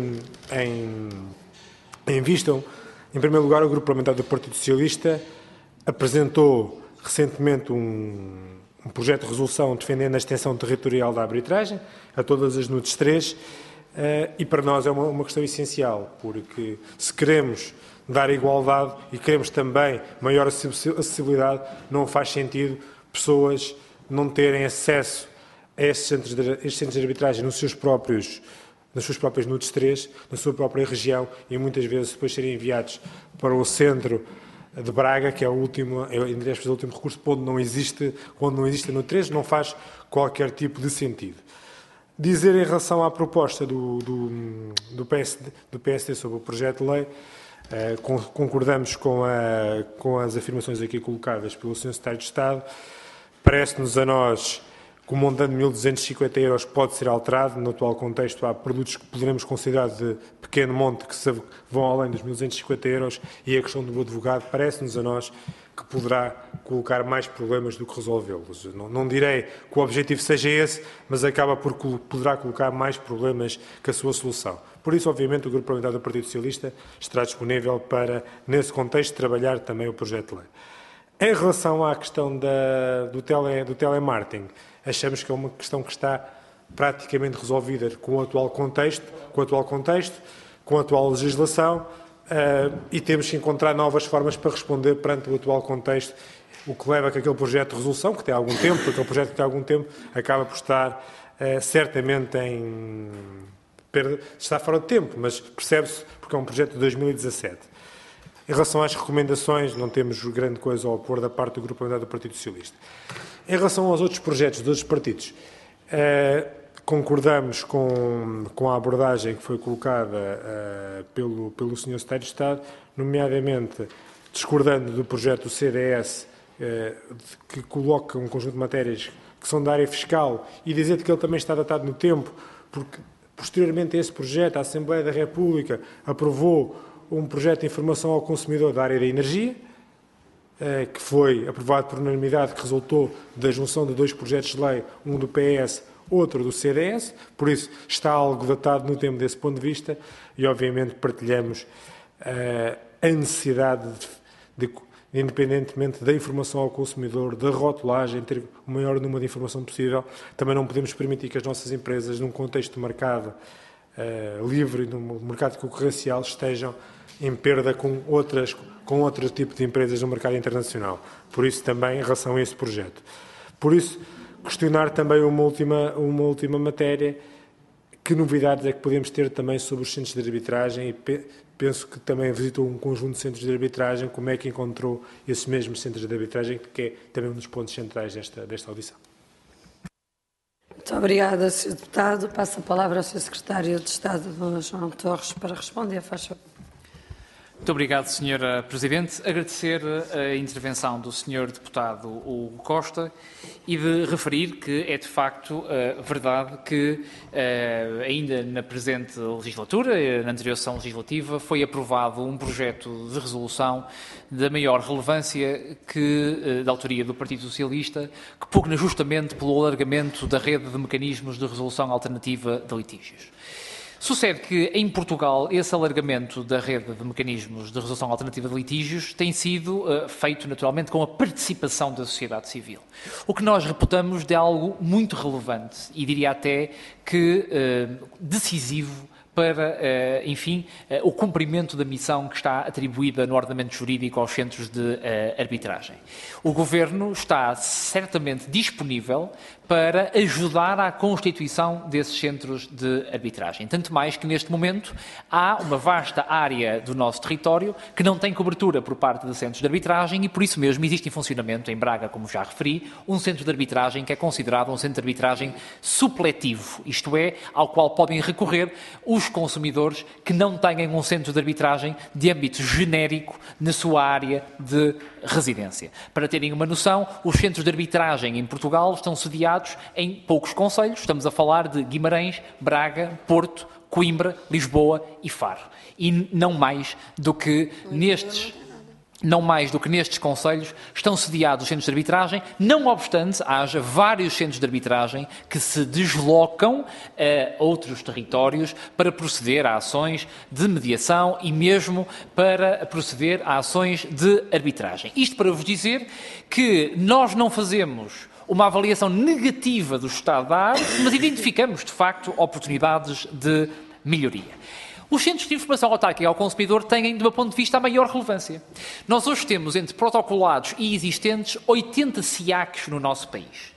D: em vista, em primeiro lugar, o Grupo Parlamentar do Partido Socialista apresentou recentemente um projeto de resolução defendendo a extensão territorial da arbitragem a todas as NUTS 3 e para nós é uma questão essencial, porque se queremos dar igualdade e queremos também maior acessibilidade, não faz sentido pessoas não terem acesso a estes centros de arbitragem nas suas próprias NUTS 3, na sua própria região, e muitas vezes depois serem enviados para o centro de Braga, que é o último recurso, onde não existe NUTS 3, não faz qualquer tipo de sentido. Dizer em relação à proposta do PSD sobre o projeto de lei, concordamos com as afirmações aqui colocadas pelo Sr. Secretário de Estado. Parece-nos a nós que o montante de 1.250 euros pode ser alterado. No atual contexto, há produtos que poderemos considerar de pequeno monte que vão além dos 1.250 euros, e a questão do advogado parece-nos a nós que poderá colocar mais problemas do que resolvê-los. Não direi que o objetivo seja esse, mas poderá colocar mais problemas que a sua solução. Por isso, obviamente, o Grupo Parlamentar do Partido Socialista estará disponível para, nesse contexto, trabalhar também o projeto de lei. Em relação à questão do telemarketing, achamos que é uma questão que está praticamente resolvida com o atual contexto, com a atual legislação, e temos que encontrar novas formas para responder perante o atual contexto, o que leva a que aquele projeto de resolução, que tem algum tempo, acaba por estar certamente está fora de tempo, mas percebe-se porque é um projeto de 2017. Em relação às recomendações, não temos grande coisa a opor da parte do Grupo Parlamentar do Partido Socialista. Em relação aos outros projetos dos outros partidos, concordamos com a abordagem que foi colocada pelo Sr. Secretário de Estado, nomeadamente discordando do projeto do CDS, que coloca um conjunto de matérias que são da área fiscal, e dizer que ele também está datado no tempo, porque posteriormente a esse projeto a Assembleia da República aprovou um projeto de informação ao consumidor da área da energia, que foi aprovado por unanimidade, que resultou da junção de dois projetos de lei, um do PS, outro do CDS, por isso está algo datado no tempo desse ponto de vista, e obviamente partilhamos a necessidade de, independentemente da informação ao consumidor, da rotulagem, ter o maior número de informação possível. Também não podemos permitir que as nossas empresas, num contexto de mercado livre, num mercado concorrencial, estejam em perda com outro tipo de empresas no mercado internacional. Por isso, também, em relação a esse projeto. Por isso, questionar também uma última matéria, que novidades é que podemos ter também sobre os centros de arbitragem, e penso que também visitou um conjunto de centros de arbitragem, como é que encontrou esses mesmos centros de arbitragem, que é também um dos pontos centrais desta audição.
A: Muito obrigada, Sr. Deputado. Passo a palavra ao Sr. Secretário de Estado, João Torres, para responder. Faz favor.
B: Muito obrigado, Sra. Presidente. Agradecer a intervenção do Sr. Deputado Hugo Costa e de referir que é, de facto, verdade que ainda na presente legislatura, na anterior sessão legislativa, foi aprovado um projeto de resolução da maior relevância da autoria do Partido Socialista, que pugna justamente pelo alargamento da rede de mecanismos de resolução alternativa de litígios. Sucede que, em Portugal, esse alargamento da rede de mecanismos de resolução alternativa de litígios tem sido feito, naturalmente, com a participação da sociedade civil. O que nós reputamos de algo muito relevante e diria até que decisivo para, enfim, o cumprimento da missão que está atribuída no ordenamento jurídico aos centros de arbitragem. O Governo está certamente disponível para ajudar à constituição desses centros de arbitragem. Tanto mais que, neste momento, há uma vasta área do nosso território que não tem cobertura por parte de centros de arbitragem e, por isso mesmo, existe em funcionamento, em Braga, como já referi, um centro de arbitragem que é considerado um centro de arbitragem supletivo, isto é, ao qual podem recorrer os consumidores que não tenham um centro de arbitragem de âmbito genérico na sua área de residência. Para terem uma noção, os centros de arbitragem em Portugal estão sediados em poucos concelhos, estamos a falar de Guimarães, Braga, Porto, Coimbra, Lisboa e Faro. E não mais do que nestes concelhos estão sediados os centros de arbitragem, não obstante haja vários centros de arbitragem que se deslocam a outros territórios para proceder a ações de mediação e mesmo para proceder a ações de arbitragem. Isto para vos dizer que nós não fazemos uma avaliação negativa do estado da arte, mas identificamos, de facto, oportunidades de melhoria. Os centros de informação autárquica ao consumidor têm, do meu ponto de vista, a maior relevância. Nós hoje temos, entre protocolados e existentes, 80 SIACs no nosso país.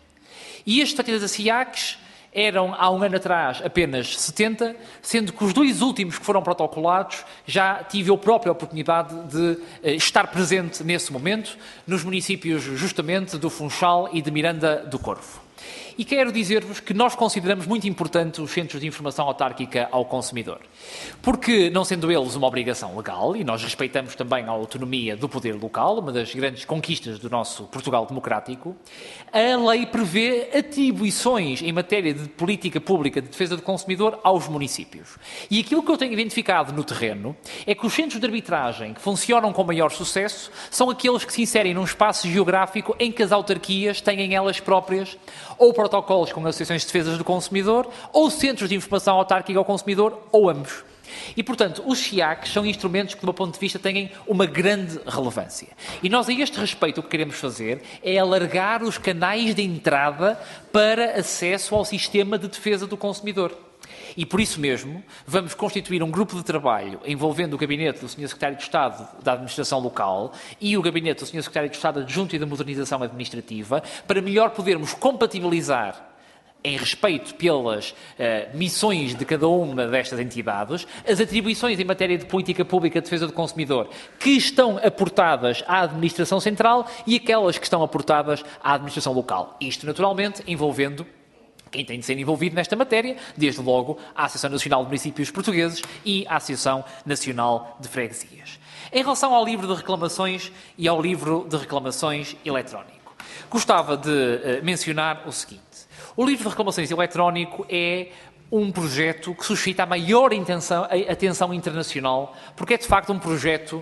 B: E estes 80 SIACs eram, há um ano atrás, apenas 70, sendo que os 2 últimos que foram protocolados já tive eu própria a oportunidade de estar presente nesse momento, nos municípios justamente do Funchal e de Miranda do Corvo. E quero dizer-vos que nós consideramos muito importante os centros de informação autárquica ao consumidor, porque, não sendo eles uma obrigação legal, e nós respeitamos também a autonomia do poder local, uma das grandes conquistas do nosso Portugal democrático, a lei prevê atribuições em matéria de política pública de defesa do consumidor aos municípios. E aquilo que eu tenho identificado no terreno é que os centros de arbitragem que funcionam com maior sucesso são aqueles que se inserem num espaço geográfico em que as autarquias têm elas próprias ou protocolos com associações de defesa do consumidor, ou centros de informação autárquica ao consumidor, ou ambos. E, portanto, os SIACs são instrumentos que, do meu ponto de vista, têm uma grande relevância. E nós, a este respeito, o que queremos fazer é alargar os canais de entrada para acesso ao sistema de defesa do consumidor. E, por isso mesmo, vamos constituir um grupo de trabalho envolvendo o Gabinete do Sr. Secretário de Estado da Administração Local e o Gabinete do Sr. Secretário de Estado Adjunto e da Modernização Administrativa para melhor podermos compatibilizar, em respeito pelas missões de cada uma destas entidades, as atribuições em matéria de política pública de defesa do consumidor que estão aportadas à Administração Central e aquelas que estão aportadas à Administração Local. Isto, naturalmente, envolvendo quem tem de ser envolvido nesta matéria, desde logo a Associação Nacional de Municípios Portugueses e a Associação Nacional de Freguesias. Em relação ao livro de reclamações e ao livro de reclamações eletrónico, gostava de mencionar o seguinte. O livro de reclamações eletrónico é um projeto que suscita a maior atenção internacional, porque é de facto um projeto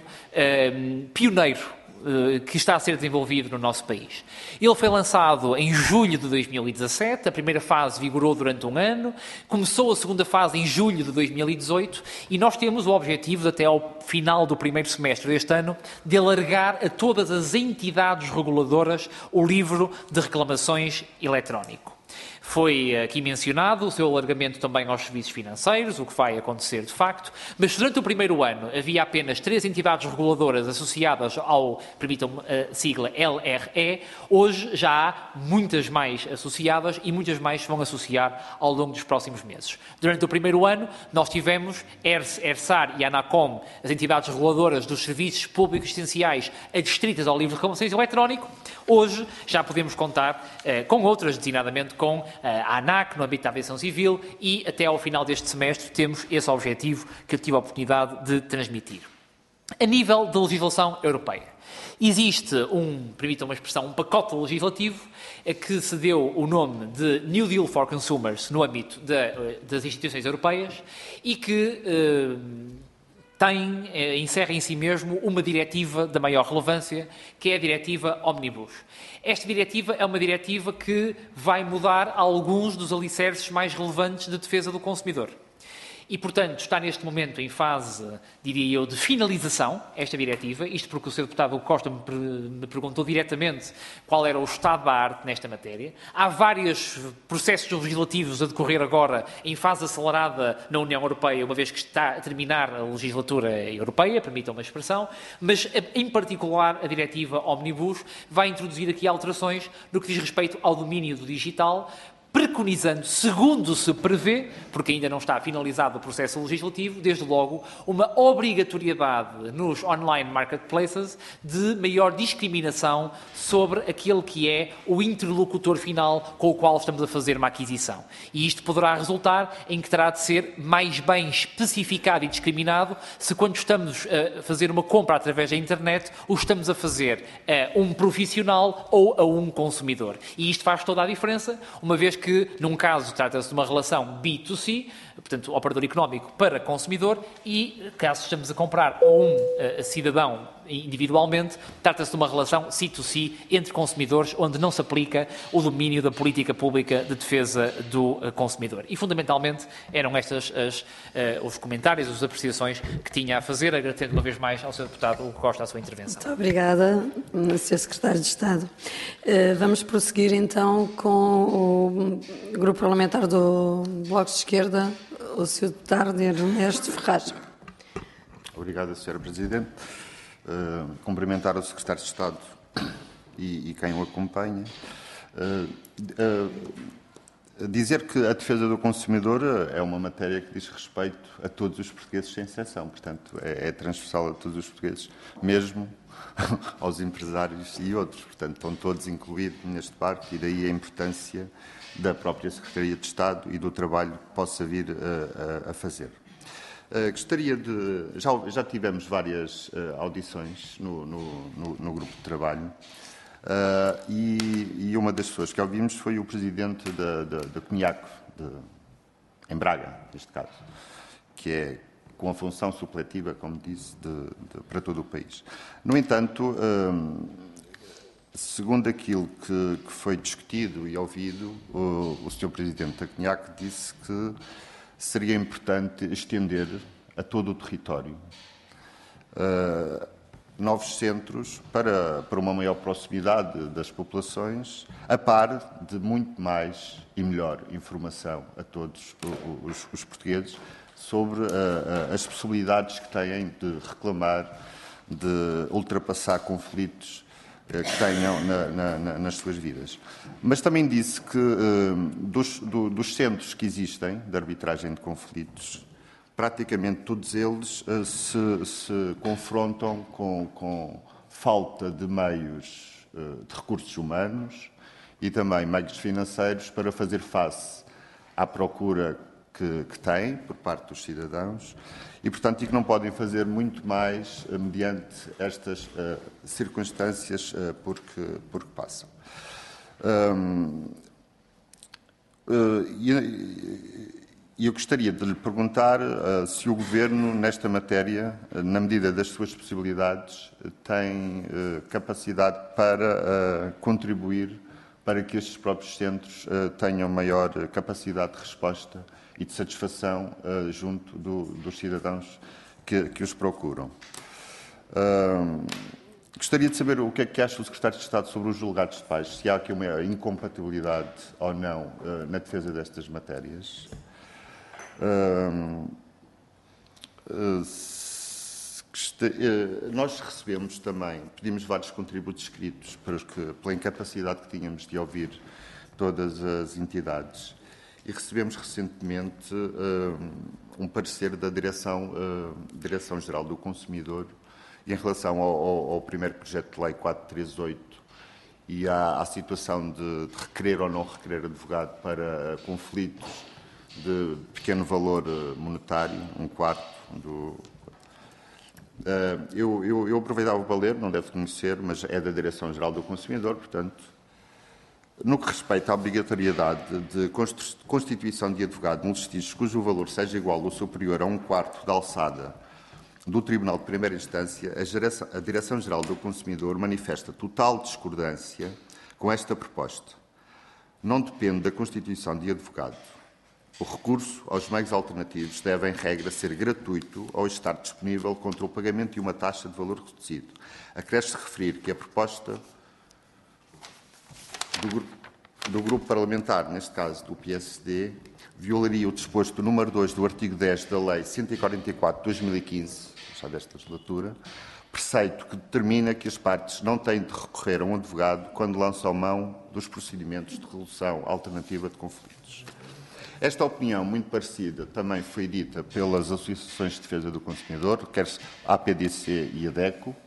B: pioneiro que está a ser desenvolvido no nosso país. Ele foi lançado em julho de 2017, a primeira fase vigorou durante um ano, começou a segunda fase em julho de 2018 e nós temos o objetivo de, até ao final do primeiro semestre deste ano, de alargar a todas as entidades reguladoras o livro de reclamações eletrónico. Foi aqui mencionado o seu alargamento também aos serviços financeiros, o que vai acontecer de facto, mas durante o primeiro ano havia apenas 3 entidades reguladoras associadas ao, permitam-me a sigla, LRE, hoje já há muitas mais associadas e muitas mais se vão associar ao longo dos próximos meses. Durante o primeiro ano nós tivemos ERSAR e ANACOM, as entidades reguladoras dos serviços públicos essenciais adstritas ao livro de reclamações eletrónico. Hoje já podemos contar com outras, designadamente com a ANAC, no âmbito da aviação civil, e até ao final deste semestre temos esse objetivo que eu tive a oportunidade de transmitir. A nível de legislação europeia, existe permitam uma expressão, um pacote legislativo que se deu o nome de New Deal for Consumers no âmbito das instituições europeias e que encerra em si mesmo uma diretiva da maior relevância, que é a diretiva Omnibus. Esta diretiva é uma diretiva que vai mudar alguns dos alicerces mais relevantes de defesa do consumidor. E, portanto, está neste momento em fase, diria eu, de finalização, esta diretiva, isto porque o Sr. Deputado Costa me perguntou diretamente qual era o estado da arte nesta matéria. Há vários processos legislativos a decorrer agora em fase acelerada na União Europeia, uma vez que está a terminar a legislatura europeia, permitam uma expressão, mas, em particular, a diretiva Omnibus vai introduzir aqui alterações no que diz respeito ao domínio do digital, preconizando, segundo se prevê, porque ainda não está finalizado o processo legislativo, desde logo, uma obrigatoriedade nos online marketplaces de maior discriminação sobre aquele que é o interlocutor final com o qual estamos a fazer uma aquisição. E isto poderá resultar em que terá de ser mais bem especificado e discriminado se, quando estamos a fazer uma compra através da internet, o estamos a fazer a um profissional ou a um consumidor. E isto faz toda a diferença, uma vez que, num caso, trata-se de uma relação B2C, portanto, operador económico para consumidor, e, caso estamos a comprar a um cidadão individualmente, trata-se de uma relação C2C entre consumidores, onde não se aplica o domínio da política pública de defesa do consumidor. E, fundamentalmente, eram estes os comentários, as apreciações que tinha a fazer, agradecendo uma vez mais ao Sr. Deputado Costa a sua intervenção.
A: Muito obrigada, Sr. Secretário de Estado. Vamos prosseguir, então, com o Grupo Parlamentar do Bloco de Esquerda, o Sr. Deputado Ernesto Ferraz.
E: Obrigado, Sra. Presidente. Cumprimentar o Secretário de Estado e quem o acompanha. Dizer que a defesa do consumidor é uma matéria que diz respeito a todos os portugueses sem exceção. Portanto, é transversal a todos os portugueses, mesmo aos empresários e outros. Portanto, estão todos incluídos neste barco e daí a importância da própria Secretaria de Estado e do trabalho que possa vir a fazer. Gostaria de... Já tivemos várias audições no grupo de trabalho e uma das pessoas que ouvimos foi o presidente da CONIAC, em Braga, neste caso, que é com a função supletiva, como disse, para todo o país. No entanto, segundo aquilo que foi discutido e ouvido, o Sr. Presidente da CONIAC disse que seria importante estender a todo o território novos centros para uma maior proximidade das populações, a par de muito mais e melhor informação a todos os portugueses sobre as possibilidades que têm de reclamar, de ultrapassar conflitos que tenham nas suas vidas. Mas também disse que dos centros que existem de arbitragem de conflitos, praticamente todos eles se confrontam com falta de meios de recursos humanos e também meios financeiros para fazer face à procura que têm por parte dos cidadãos e, portanto, e que não podem fazer muito mais mediante estas circunstâncias porque passam. E eu gostaria de lhe perguntar se o Governo, nesta matéria, na medida das suas possibilidades, tem capacidade para contribuir para que estes próprios centros tenham maior capacidade de resposta e de satisfação junto dos cidadãos que os procuram. Gostaria de saber o que é que acha o Secretário de Estado sobre os julgados de paz, se há aqui uma incompatibilidade ou não na defesa destas matérias. Nós recebemos também, pedimos vários contributos escritos pela incapacidade que tínhamos de ouvir todas as entidades e recebemos recentemente um parecer da Direção-Geral do Consumidor em relação ao primeiro projeto de lei 438 e à situação de requerer ou não requerer advogado para conflitos de pequeno valor monetário, um quarto do... Eu aproveitava para ler, não deve conhecer, mas é da Direção-Geral do Consumidor, portanto, no que respeita à obrigatoriedade de constituição de advogado nos litígios cujo valor seja igual ou superior a um quarto da alçada do Tribunal de Primeira Instância, a Direção-Geral do Consumidor manifesta total discordância com esta proposta. Não depende da constituição de advogado. O recurso aos meios alternativos deve, em regra, ser gratuito ou estar disponível contra o pagamento de uma taxa de valor reduzido. Acresce referir que a proposta do grupo parlamentar, neste caso do PSD, violaria o disposto número 2 do artigo 10 da Lei 144 de 2015, já desta legislatura, preceito que determina que as partes não têm de recorrer a um advogado quando lançam mão dos procedimentos de resolução alternativa de conflitos. Esta opinião, muito parecida, também foi dita pelas associações de defesa do consumidor, quer a APDC e a DECO,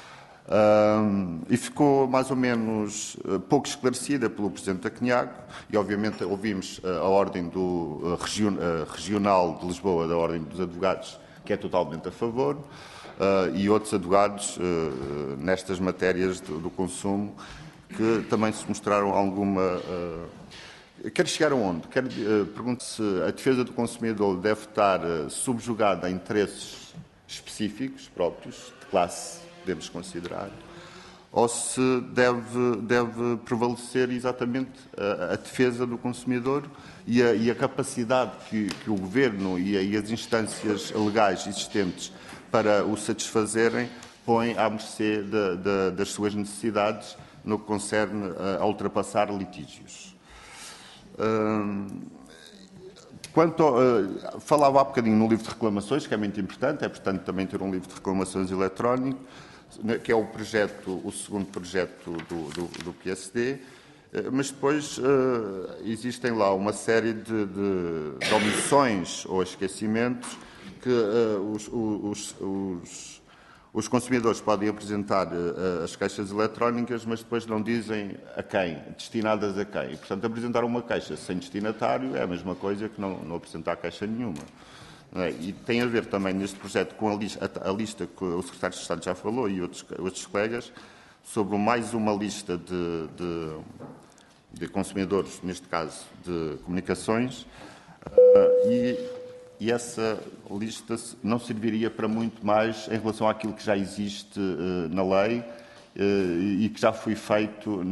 E: e ficou mais ou menos pouco esclarecida pelo Presidente da CONIAC e, obviamente, ouvimos a Ordem Regional de Lisboa, da Ordem dos Advogados, que é totalmente a favor, e outros advogados nestas matérias do consumo que também se mostraram alguma... Quero chegar aonde? Pergunto se a defesa do consumidor deve estar subjugada a interesses específicos próprios, de classe, podemos considerar, ou se deve prevalecer exatamente a defesa do consumidor e a capacidade que o Governo e as instâncias legais existentes para o satisfazerem põem à mercê das suas necessidades no que concerne a ultrapassar litígios. Falava há bocadinho no livro de reclamações, que é muito importante, é importante também ter um livro de reclamações eletrónico, que é o segundo projeto do PSD, mas depois existem lá uma série de omissões ou esquecimentos que os consumidores podem apresentar as queixas eletrónicas, mas depois não dizem a quem, destinadas a quem. E, portanto, apresentar uma queixa sem destinatário é a mesma coisa que não apresentar queixa nenhuma. E tem a ver também neste projeto com a lista que o Secretário de Estado já falou e outros colegas, sobre mais uma lista de consumidores, neste caso de comunicações, e essa lista não serviria para muito mais em relação àquilo que já existe na lei e que já foi feito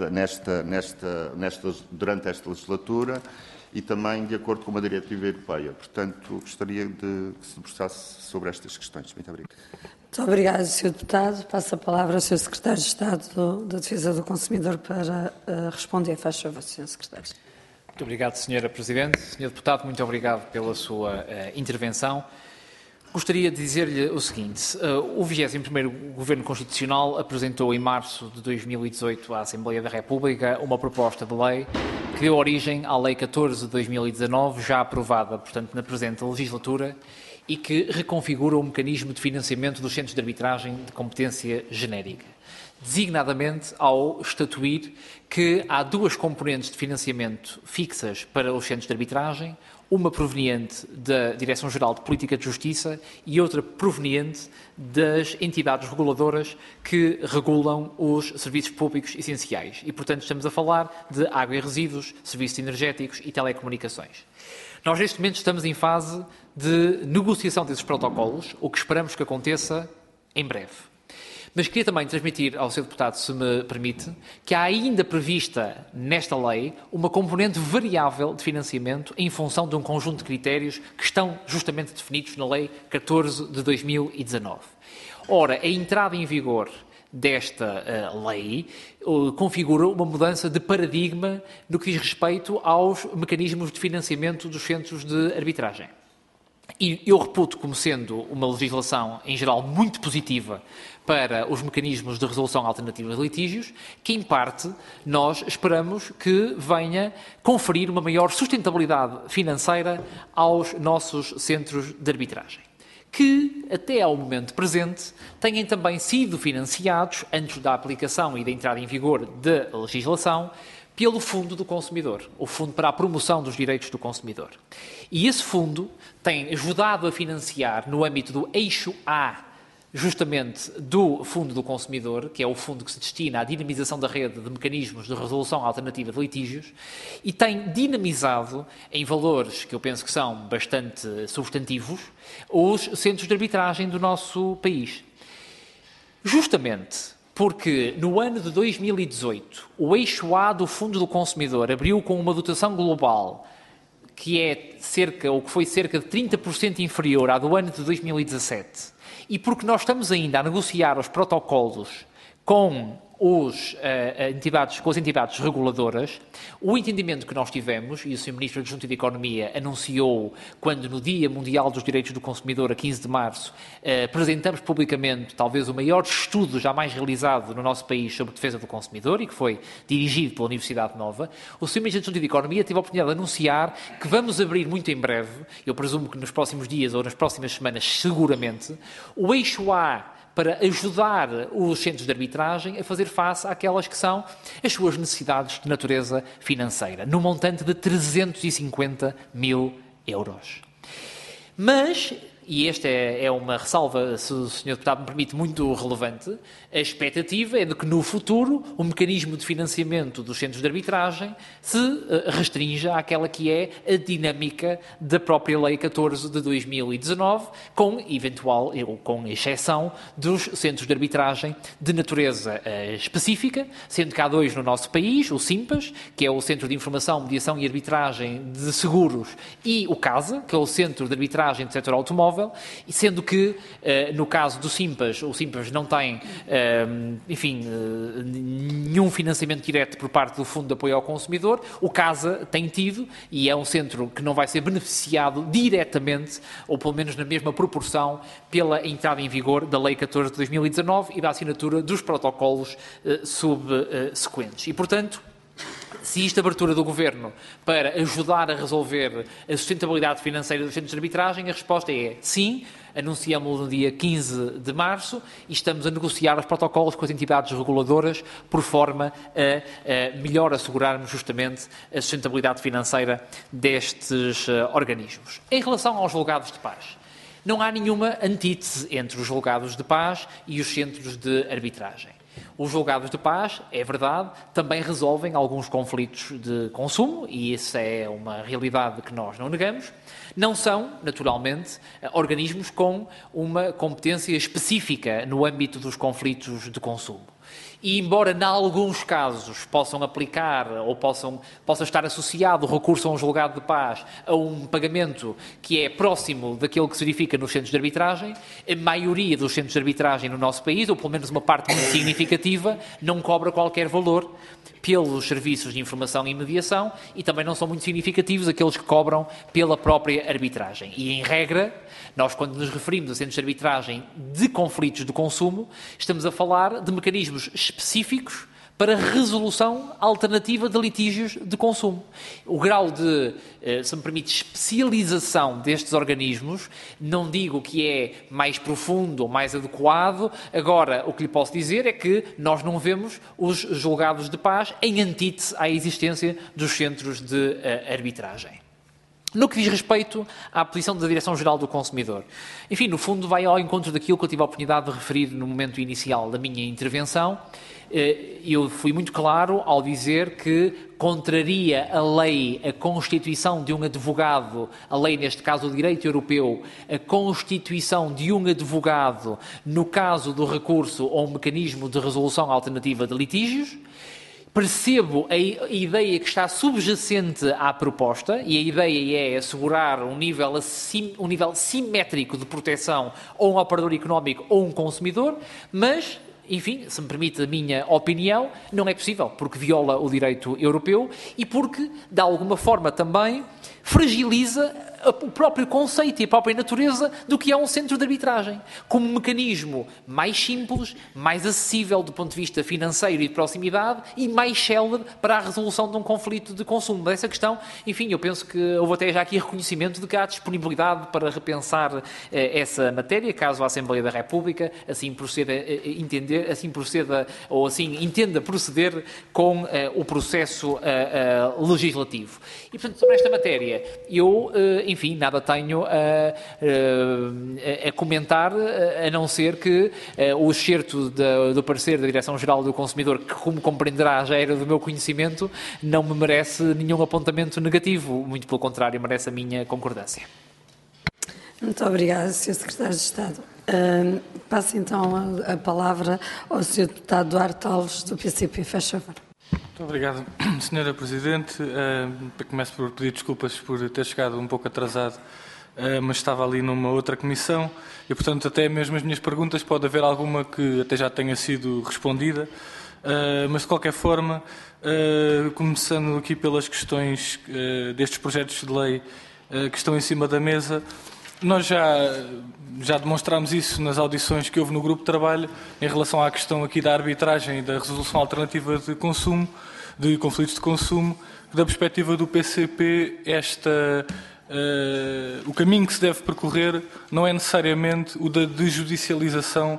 E: durante esta legislatura e também de acordo com uma diretiva europeia. Portanto, gostaria de que se debruçasse sobre estas questões. Muito obrigado.
A: Muito obrigado, Sr. Deputado. Passo a palavra ao Sr. Secretário de Estado da Defesa do Consumidor para responder. Faz favor, Sr. Secretário.
B: Muito obrigado, Sra. Presidente. Sr. Deputado, muito obrigado pela sua intervenção. Gostaria de dizer-lhe o seguinte. O 21º Governo Constitucional apresentou em março de 2018 à Assembleia da República uma proposta de lei que deu origem à Lei 14 de 2019, já aprovada, portanto, na presente legislatura, e que reconfigura o mecanismo de financiamento dos centros de arbitragem de competência genérica, designadamente ao estatuir que há duas componentes de financiamento fixas para os centros de arbitragem, uma proveniente da Direção-Geral de Política de Justiça e outra proveniente das entidades reguladoras que regulam os serviços públicos essenciais. E, portanto, estamos a falar de água e resíduos, serviços energéticos e telecomunicações. Nós, neste momento, estamos em fase de negociação desses protocolos, o que esperamos que aconteça em breve. Mas queria também transmitir ao Sr. Deputado, se me permite, que há ainda prevista nesta lei uma componente variável de financiamento em função de um conjunto de critérios que estão justamente definidos na Lei 14 de 2019. Ora, a entrada em vigor desta lei configura uma mudança de paradigma no que diz respeito aos mecanismos de financiamento dos centros de arbitragem. E eu reputo como sendo uma legislação, em geral, muito positiva para os mecanismos de resolução alternativa de litígios, que, em parte, nós esperamos que venha conferir uma maior sustentabilidade financeira aos nossos centros de arbitragem, que, até ao momento presente, têm também sido financiados, antes da aplicação e da entrada em vigor da legislação, pelo Fundo do Consumidor, o Fundo para a Promoção dos Direitos do Consumidor. E esse fundo tem ajudado a financiar, no âmbito do eixo A, justamente do Fundo do Consumidor, que é o fundo que se destina à dinamização da rede de mecanismos de resolução alternativa de litígios, e tem dinamizado, em valores que eu penso que são bastante substantivos, os centros de arbitragem do nosso país. Justamente porque no ano de 2018 o eixo A do Fundo do Consumidor abriu com uma dotação global que é que foi cerca de 30% inferior à do ano de 2017, e porque nós estamos ainda a negociar os protocolos com as entidades reguladoras, o entendimento que nós tivemos, e o Sr. Ministro Adjunto de Economia anunciou quando no Dia Mundial dos Direitos do Consumidor, a 15 de março, apresentamos publicamente talvez o maior estudo jamais realizado no nosso país sobre defesa do consumidor e que foi dirigido pela Universidade Nova, o Sr. Ministro Adjunto de Economia teve a oportunidade de anunciar que vamos abrir muito em breve, eu presumo que nos próximos dias ou nas próximas semanas seguramente, o eixo A para ajudar os centros de arbitragem a fazer face àquelas que são as suas necessidades de natureza financeira, no montante de 350 mil euros. Mas, e esta é uma ressalva, se o Sr. Deputado me permite, muito relevante, a expectativa é de que no futuro o mecanismo de financiamento dos centros de arbitragem se restrinja àquela que é a dinâmica da própria Lei 14 de 2019, com exceção dos centros de arbitragem de natureza específica, sendo que há dois no nosso país, o SIMPAS, que é o Centro de Informação, Mediação e Arbitragem de Seguros, e o CASA, que é o Centro de Arbitragem do Setor Automóvel, e sendo que, no caso do SIMPAS, o SIMPAS não tem, nenhum financiamento direto por parte do Fundo de Apoio ao Consumidor. O CASA tem tido, e é um centro que não vai ser beneficiado diretamente, ou pelo menos na mesma proporção, pela entrada em vigor da Lei 14 de 2019 e da assinatura dos protocolos subsequentes. E, portanto, se existe abertura do Governo para ajudar a resolver a sustentabilidade financeira dos centros de arbitragem, a resposta é sim. Anunciamos no dia 15 de março e estamos a negociar os protocolos com as entidades reguladoras por forma a melhor assegurarmos justamente a sustentabilidade financeira destes organismos. Em relação aos julgados de paz, não há nenhuma antítese entre os julgados de paz e os centros de arbitragem. Os julgados de paz, é verdade, também resolvem alguns conflitos de consumo, e isso é uma realidade que nós não negamos. Não são, naturalmente, organismos com uma competência específica no âmbito dos conflitos de consumo. E, embora, em alguns casos, possam aplicar ou possa estar associado o recurso a um julgado de paz a um pagamento que é próximo daquilo que se verifica nos centros de arbitragem, a maioria dos centros de arbitragem no nosso país, ou pelo menos uma parte muito significativa, não cobra qualquer valor pelos serviços de informação e mediação e também não são muito significativos aqueles que cobram pela própria arbitragem. E, em regra, nós, quando nos referimos a centros de arbitragem de conflitos de consumo, estamos a falar de mecanismos específicos para resolução alternativa de litígios de consumo. O grau de, se me permite, especialização destes organismos, não digo que é mais profundo ou mais adequado. Agora, o que lhe posso dizer é que nós não vemos os julgados de paz em antítese à existência dos centros de arbitragem. No que diz respeito à posição da Direção-Geral do Consumidor, enfim, no fundo vai ao encontro daquilo que eu tive a oportunidade de referir no momento inicial da minha intervenção. Eu fui muito claro ao dizer que contraria a lei, a constituição de um advogado, a lei, neste caso, o direito europeu, a constituição de um advogado no caso do recurso a um mecanismo de resolução alternativa de litígios. Percebo a ideia que está subjacente à proposta, e a ideia é assegurar um nível simétrico de proteção a um operador económico ou um consumidor, mas, enfim, se me permite a minha opinião, não é possível, porque viola o direito europeu e porque, de alguma forma, também fragiliza o próprio conceito e a própria natureza do que é um centro de arbitragem, como um mecanismo mais simples, mais acessível do ponto de vista financeiro e de proximidade e mais célebre para a resolução de um conflito de consumo. Dessa questão, enfim, eu penso que houve até já aqui reconhecimento de que há disponibilidade para repensar essa matéria, caso a Assembleia da República assim proceda ou assim entenda proceder com o processo legislativo. E, portanto, sobre esta matéria, eu, enfim, nada tenho a comentar, a não ser que o excerto do parecer da Direção-Geral do Consumidor, que, como compreenderá, já era do meu conhecimento, não me merece nenhum apontamento negativo, muito pelo contrário, merece a minha concordância.
A: Muito obrigada, Sr. Secretário de Estado. Passo então a palavra ao Sr. Deputado Duarte Alves, do PCP. Faz favor.
F: Muito obrigado, Sra. Presidente. Começo por pedir desculpas por ter chegado um pouco atrasado, mas estava ali numa outra comissão e, portanto, até mesmo as minhas perguntas pode haver alguma que até já tenha sido respondida, mas de qualquer forma, começando aqui pelas questões destes projetos de lei que estão em cima da mesa, nós já demonstrámos isso nas audições que houve no grupo de trabalho em relação à questão aqui da arbitragem e da resolução alternativa de consumo, de conflitos de consumo. Da perspectiva do PCP, o caminho que se deve percorrer não é necessariamente o da desjudicialização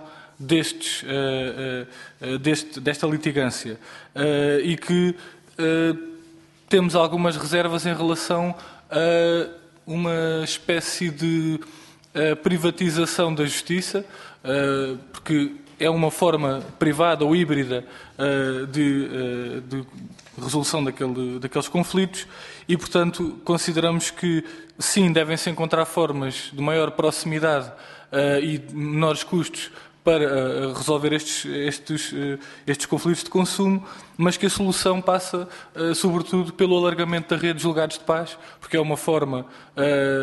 F: desta litigância e que temos algumas reservas em relação a uma espécie de privatização da justiça, porque é uma forma privada ou híbrida de resolução daqueles conflitos e, portanto, consideramos que, sim, devem-se encontrar formas de maior proximidade e de menores custos para resolver estes conflitos de consumo, mas que a solução passa, sobretudo, pelo alargamento da rede de julgados de paz, porque é uma forma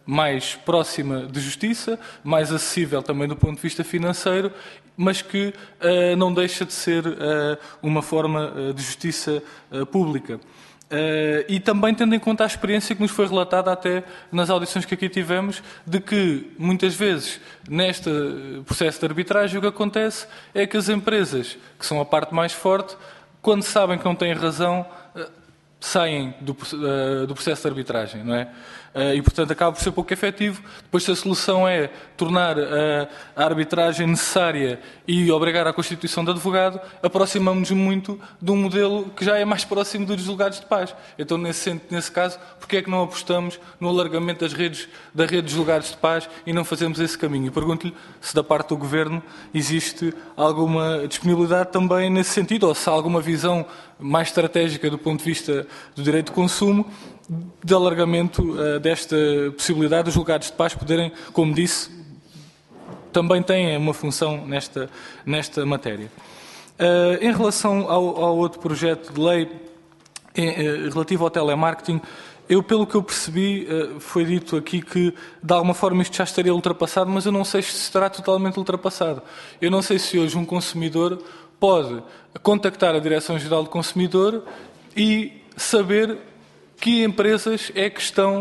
F: mais próxima de justiça, mais acessível também do ponto de vista financeiro, mas que não deixa de ser uma forma de justiça pública. E também tendo em conta a experiência que nos foi relatada até nas audições que aqui tivemos, de que muitas vezes neste processo de arbitragem o que acontece é que as empresas, que são a parte mais forte, quando sabem que não têm razão, saem do processo de arbitragem, não é? E, portanto, acaba por ser pouco efetivo. Depois, se a solução é tornar a arbitragem necessária e obrigar à constituição de advogado, aproximamos-nos muito de um modelo que já é mais próximo dos julgados de paz. Então, nesse caso, porquê é que não apostamos no alargamento da rede de julgados de paz e não fazemos esse caminho? E pergunto-lhe se, da parte do Governo, existe alguma disponibilidade também nesse sentido, ou se há alguma visão mais estratégica do ponto de vista do direito de consumo, de alargamento desta possibilidade dos julgados de paz poderem, como disse, também têm uma função nesta matéria. Em relação ao outro projeto de lei relativo ao telemarketing, pelo que eu percebi, foi dito aqui que de alguma forma isto já estaria ultrapassado, mas eu não sei se estará totalmente ultrapassado. Eu não sei se hoje um consumidor pode contactar a Direção-Geral do Consumidor e saber que empresas é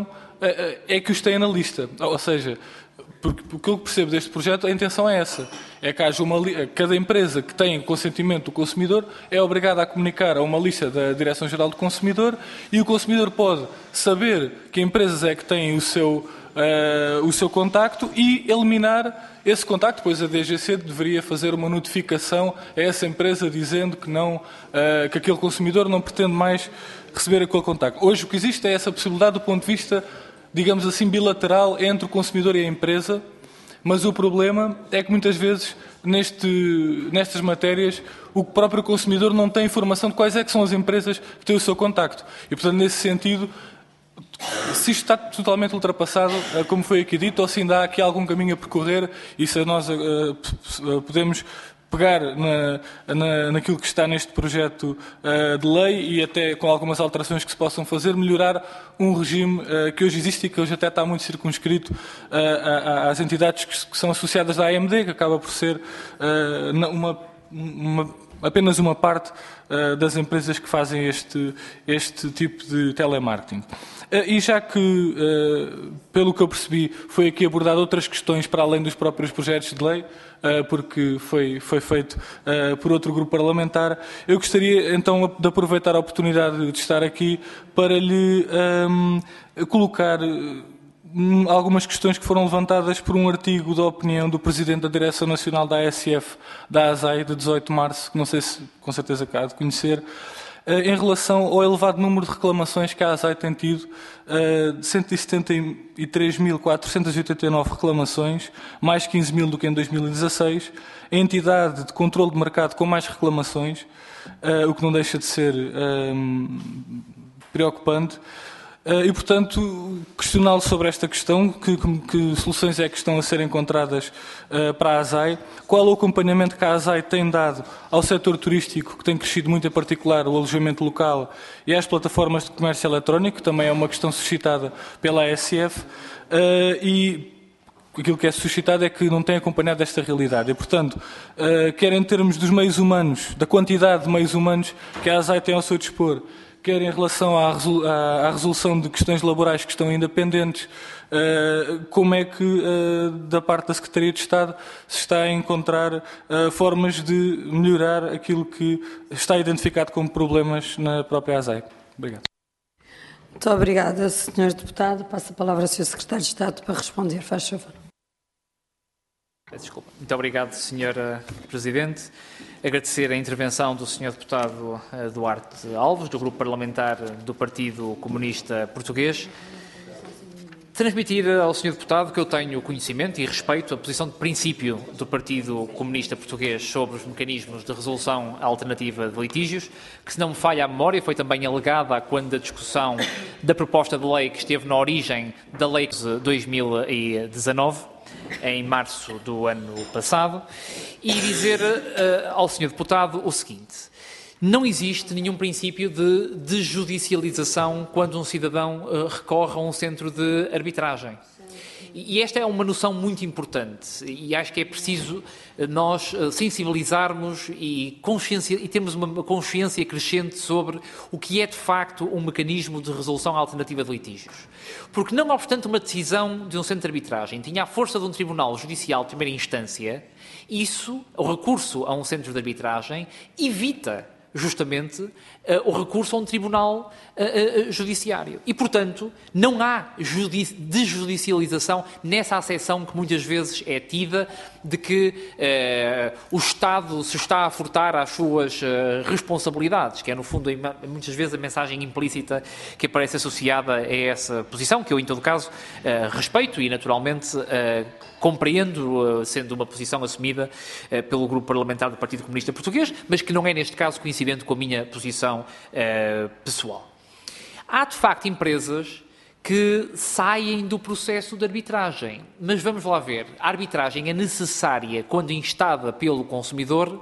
F: que os têm na lista. Ou seja, porque o que eu percebo deste projeto, a intenção é essa. É que haja cada empresa que tem consentimento do consumidor é obrigada a comunicar a uma lista da Direção-Geral do Consumidor e o consumidor pode saber que empresas é que têm o seu contacto e eliminar esse contacto. Depois a DGC deveria fazer uma notificação a essa empresa dizendo que aquele consumidor não pretende mais receber aquele contacto. Hoje o que existe é essa possibilidade do ponto de vista, digamos assim, bilateral entre o consumidor e a empresa, mas o problema é que muitas vezes nestas matérias o próprio consumidor não tem informação de quais é que são as empresas que têm o seu contacto. E, portanto, nesse sentido, se isto está totalmente ultrapassado, como foi aqui dito, ou se ainda há aqui algum caminho a percorrer e se nós podemos pegar naquilo que está neste projeto de lei e até com algumas alterações que se possam fazer, melhorar um regime que hoje existe e que hoje até está muito circunscrito às entidades que são associadas à AMD, que acaba por ser apenas uma parte das empresas que fazem este tipo de telemarketing. E já que, pelo que eu percebi, foi aqui abordado outras questões para além dos próprios projetos de lei, porque foi feito por outro grupo parlamentar, eu gostaria então de aproveitar a oportunidade de estar aqui para lhe colocar algumas questões que foram levantadas por um artigo da opinião do Presidente da Direção Nacional da ASF, da ASAI, de 18 de março, que não sei se com certeza cá há de conhecer, em relação ao elevado número de reclamações que a ASAI tem tido, 173.489 reclamações, mais 15.000 do que em 2016, a entidade de controle de mercado com mais reclamações, o que não deixa de ser preocupante. E, portanto, questioná-lo sobre esta questão, que soluções é que estão a ser encontradas para a ASAI, qual o acompanhamento que a ASAI tem dado ao setor turístico, que tem crescido muito, em particular o alojamento local, e às plataformas de comércio eletrónico, que também é uma questão suscitada pela ASF, e aquilo que é suscitado é que não tem acompanhado esta realidade. E, portanto, quer em termos dos meios humanos, da quantidade de meios humanos que a ASAI tem ao seu dispor, quer em relação à resolução de questões laborais que estão ainda pendentes, como é que, da parte da Secretaria de Estado, se está a encontrar formas de melhorar aquilo que está identificado como problemas na própria ASAI. Obrigado.
A: Muito obrigada, Sr. Deputado. Passo a palavra ao Sr. Secretário de Estado para responder. Faz favor.
B: Desculpa. Muito obrigado, Sra. Presidente. Agradecer a intervenção do Sr. Deputado Duarte Alves, do Grupo Parlamentar do Partido Comunista Português. Transmitir ao Sr. Deputado que eu tenho conhecimento e respeito a posição de princípio do Partido Comunista Português sobre os mecanismos de resolução alternativa de litígios, que, se não me falha a memória, foi também alegada quando a discussão da proposta de lei que esteve na origem da Lei de 2019, em março do ano passado, e dizer ao Sr. Deputado o seguinte: não existe nenhum princípio de desjudicialização quando um cidadão recorre a um centro de arbitragem. e esta é uma noção muito importante, e acho que é preciso nós sensibilizarmos e termos uma consciência crescente sobre o que é de facto um mecanismo de resolução alternativa de litígios. Porque não obstante uma decisão de um centro de arbitragem tinha a força de um tribunal judicial de primeira instância, o recurso a um centro de arbitragem evita justamente o recurso a um tribunal judiciário. E, portanto, não há desjudicialização nessa acessão que muitas vezes é tida de que o Estado se está a furtar às suas responsabilidades, que é, no fundo, muitas vezes a mensagem implícita que aparece associada a essa posição, que eu, em todo caso, respeito e, naturalmente, compreendo, sendo uma posição assumida pelo Grupo Parlamentar do Partido Comunista Português, mas que não é, neste caso, coincidente com a minha posição pessoal. Há, de facto, empresas que saem do processo de arbitragem, mas vamos lá ver, a arbitragem é necessária quando instada pelo consumidor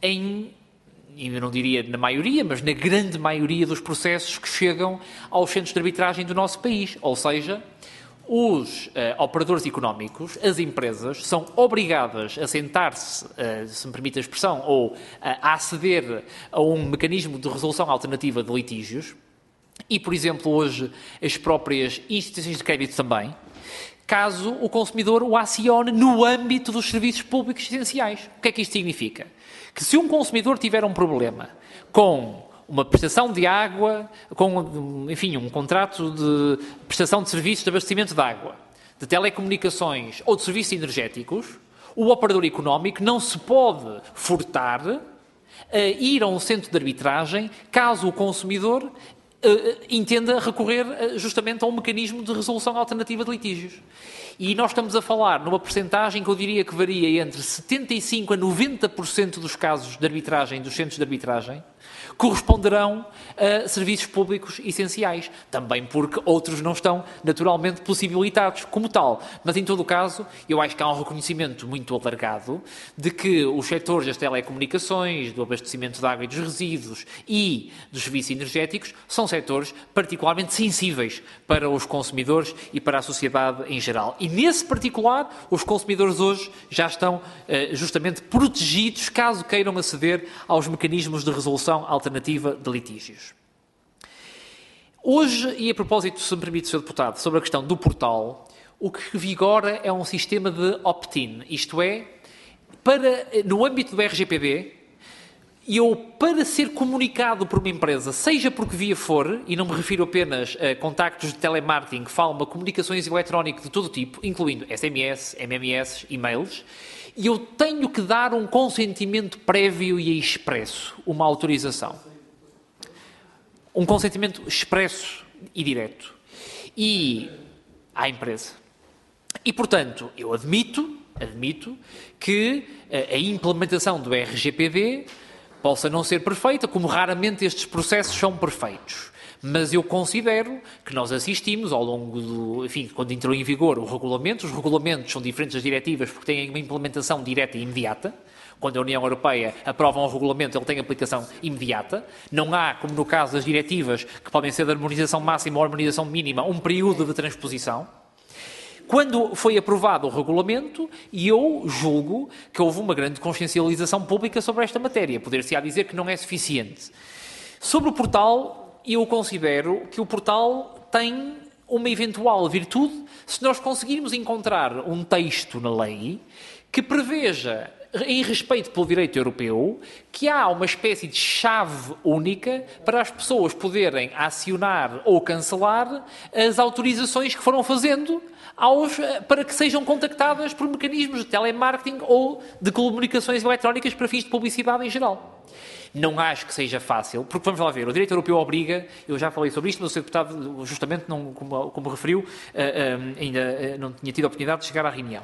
B: eu não diria na maioria, mas na grande maioria dos processos que chegam aos centros de arbitragem do nosso país, ou seja, os operadores económicos, as empresas, são obrigadas a sentar-se, se me permite a expressão, ou a aceder a um mecanismo de resolução alternativa de litígios, e, por exemplo, hoje as próprias instituições de crédito também, caso o consumidor o acione no âmbito dos serviços públicos essenciais. O que é que isto significa? Que se um consumidor tiver um problema com uma prestação de água, com, enfim, um contrato de prestação de serviços de abastecimento de água, de telecomunicações ou de serviços energéticos, o operador económico não se pode furtar a ir a um centro de arbitragem caso o consumidor entenda recorrer justamente a um mecanismo de resolução alternativa de litígios. E nós estamos a falar numa percentagem que eu diria que varia entre 75% a 90% dos casos de arbitragem, dos centros de arbitragem, corresponderão a serviços públicos essenciais. Também porque outros não estão naturalmente possibilitados como tal. Mas, em todo o caso, eu acho que há um reconhecimento muito alargado de que os setores das telecomunicações, do abastecimento de água e dos resíduos e dos serviços energéticos são setores particularmente sensíveis para os consumidores e para a sociedade em geral. E, nesse particular, os consumidores hoje já estão justamente protegidos caso queiram aceder aos mecanismos de resolução alternativa de litígios. Hoje, e a propósito, se me permite, Sr. Deputado, sobre a questão do portal, o que vigora é um sistema de opt-in, isto é, no âmbito do RGPD, para ser comunicado por uma empresa, seja por que via for, e não me refiro apenas a contactos de telemarketing que falam de comunicações eletrónicas de todo tipo, incluindo SMS, MMS, e-mails, e eu tenho que dar um consentimento prévio e expresso, uma autorização. Um consentimento expresso e direto. E à empresa. E, portanto, eu admito que a implementação do RGPD possa não ser perfeita, como raramente estes processos são perfeitos. Mas eu considero que nós assistimos ao longo quando entrou em vigor os regulamentos são diferentes das diretivas porque têm uma implementação direta e imediata. Quando a União Europeia aprova um regulamento, ele tem aplicação imediata. Não há, como no caso das diretivas, que podem ser de harmonização máxima ou harmonização mínima, um período de transposição. Quando foi aprovado o regulamento, e eu julgo que houve uma grande consciencialização pública sobre esta matéria, poder-se-á dizer que não é suficiente. Sobre o portal, eu considero que o portal tem uma eventual virtude se nós conseguirmos encontrar um texto na lei que preveja, em respeito pelo direito europeu, que há uma espécie de chave única para as pessoas poderem acionar ou cancelar as autorizações que foram fazendo para que sejam contactadas por mecanismos de telemarketing ou de comunicações eletrónicas para fins de publicidade em geral. Não acho que seja fácil, porque vamos lá ver, o direito europeu obriga, eu já falei sobre isto, mas o Sr. Deputado, justamente, não, como referiu, ainda não tinha tido a oportunidade de chegar à reunião.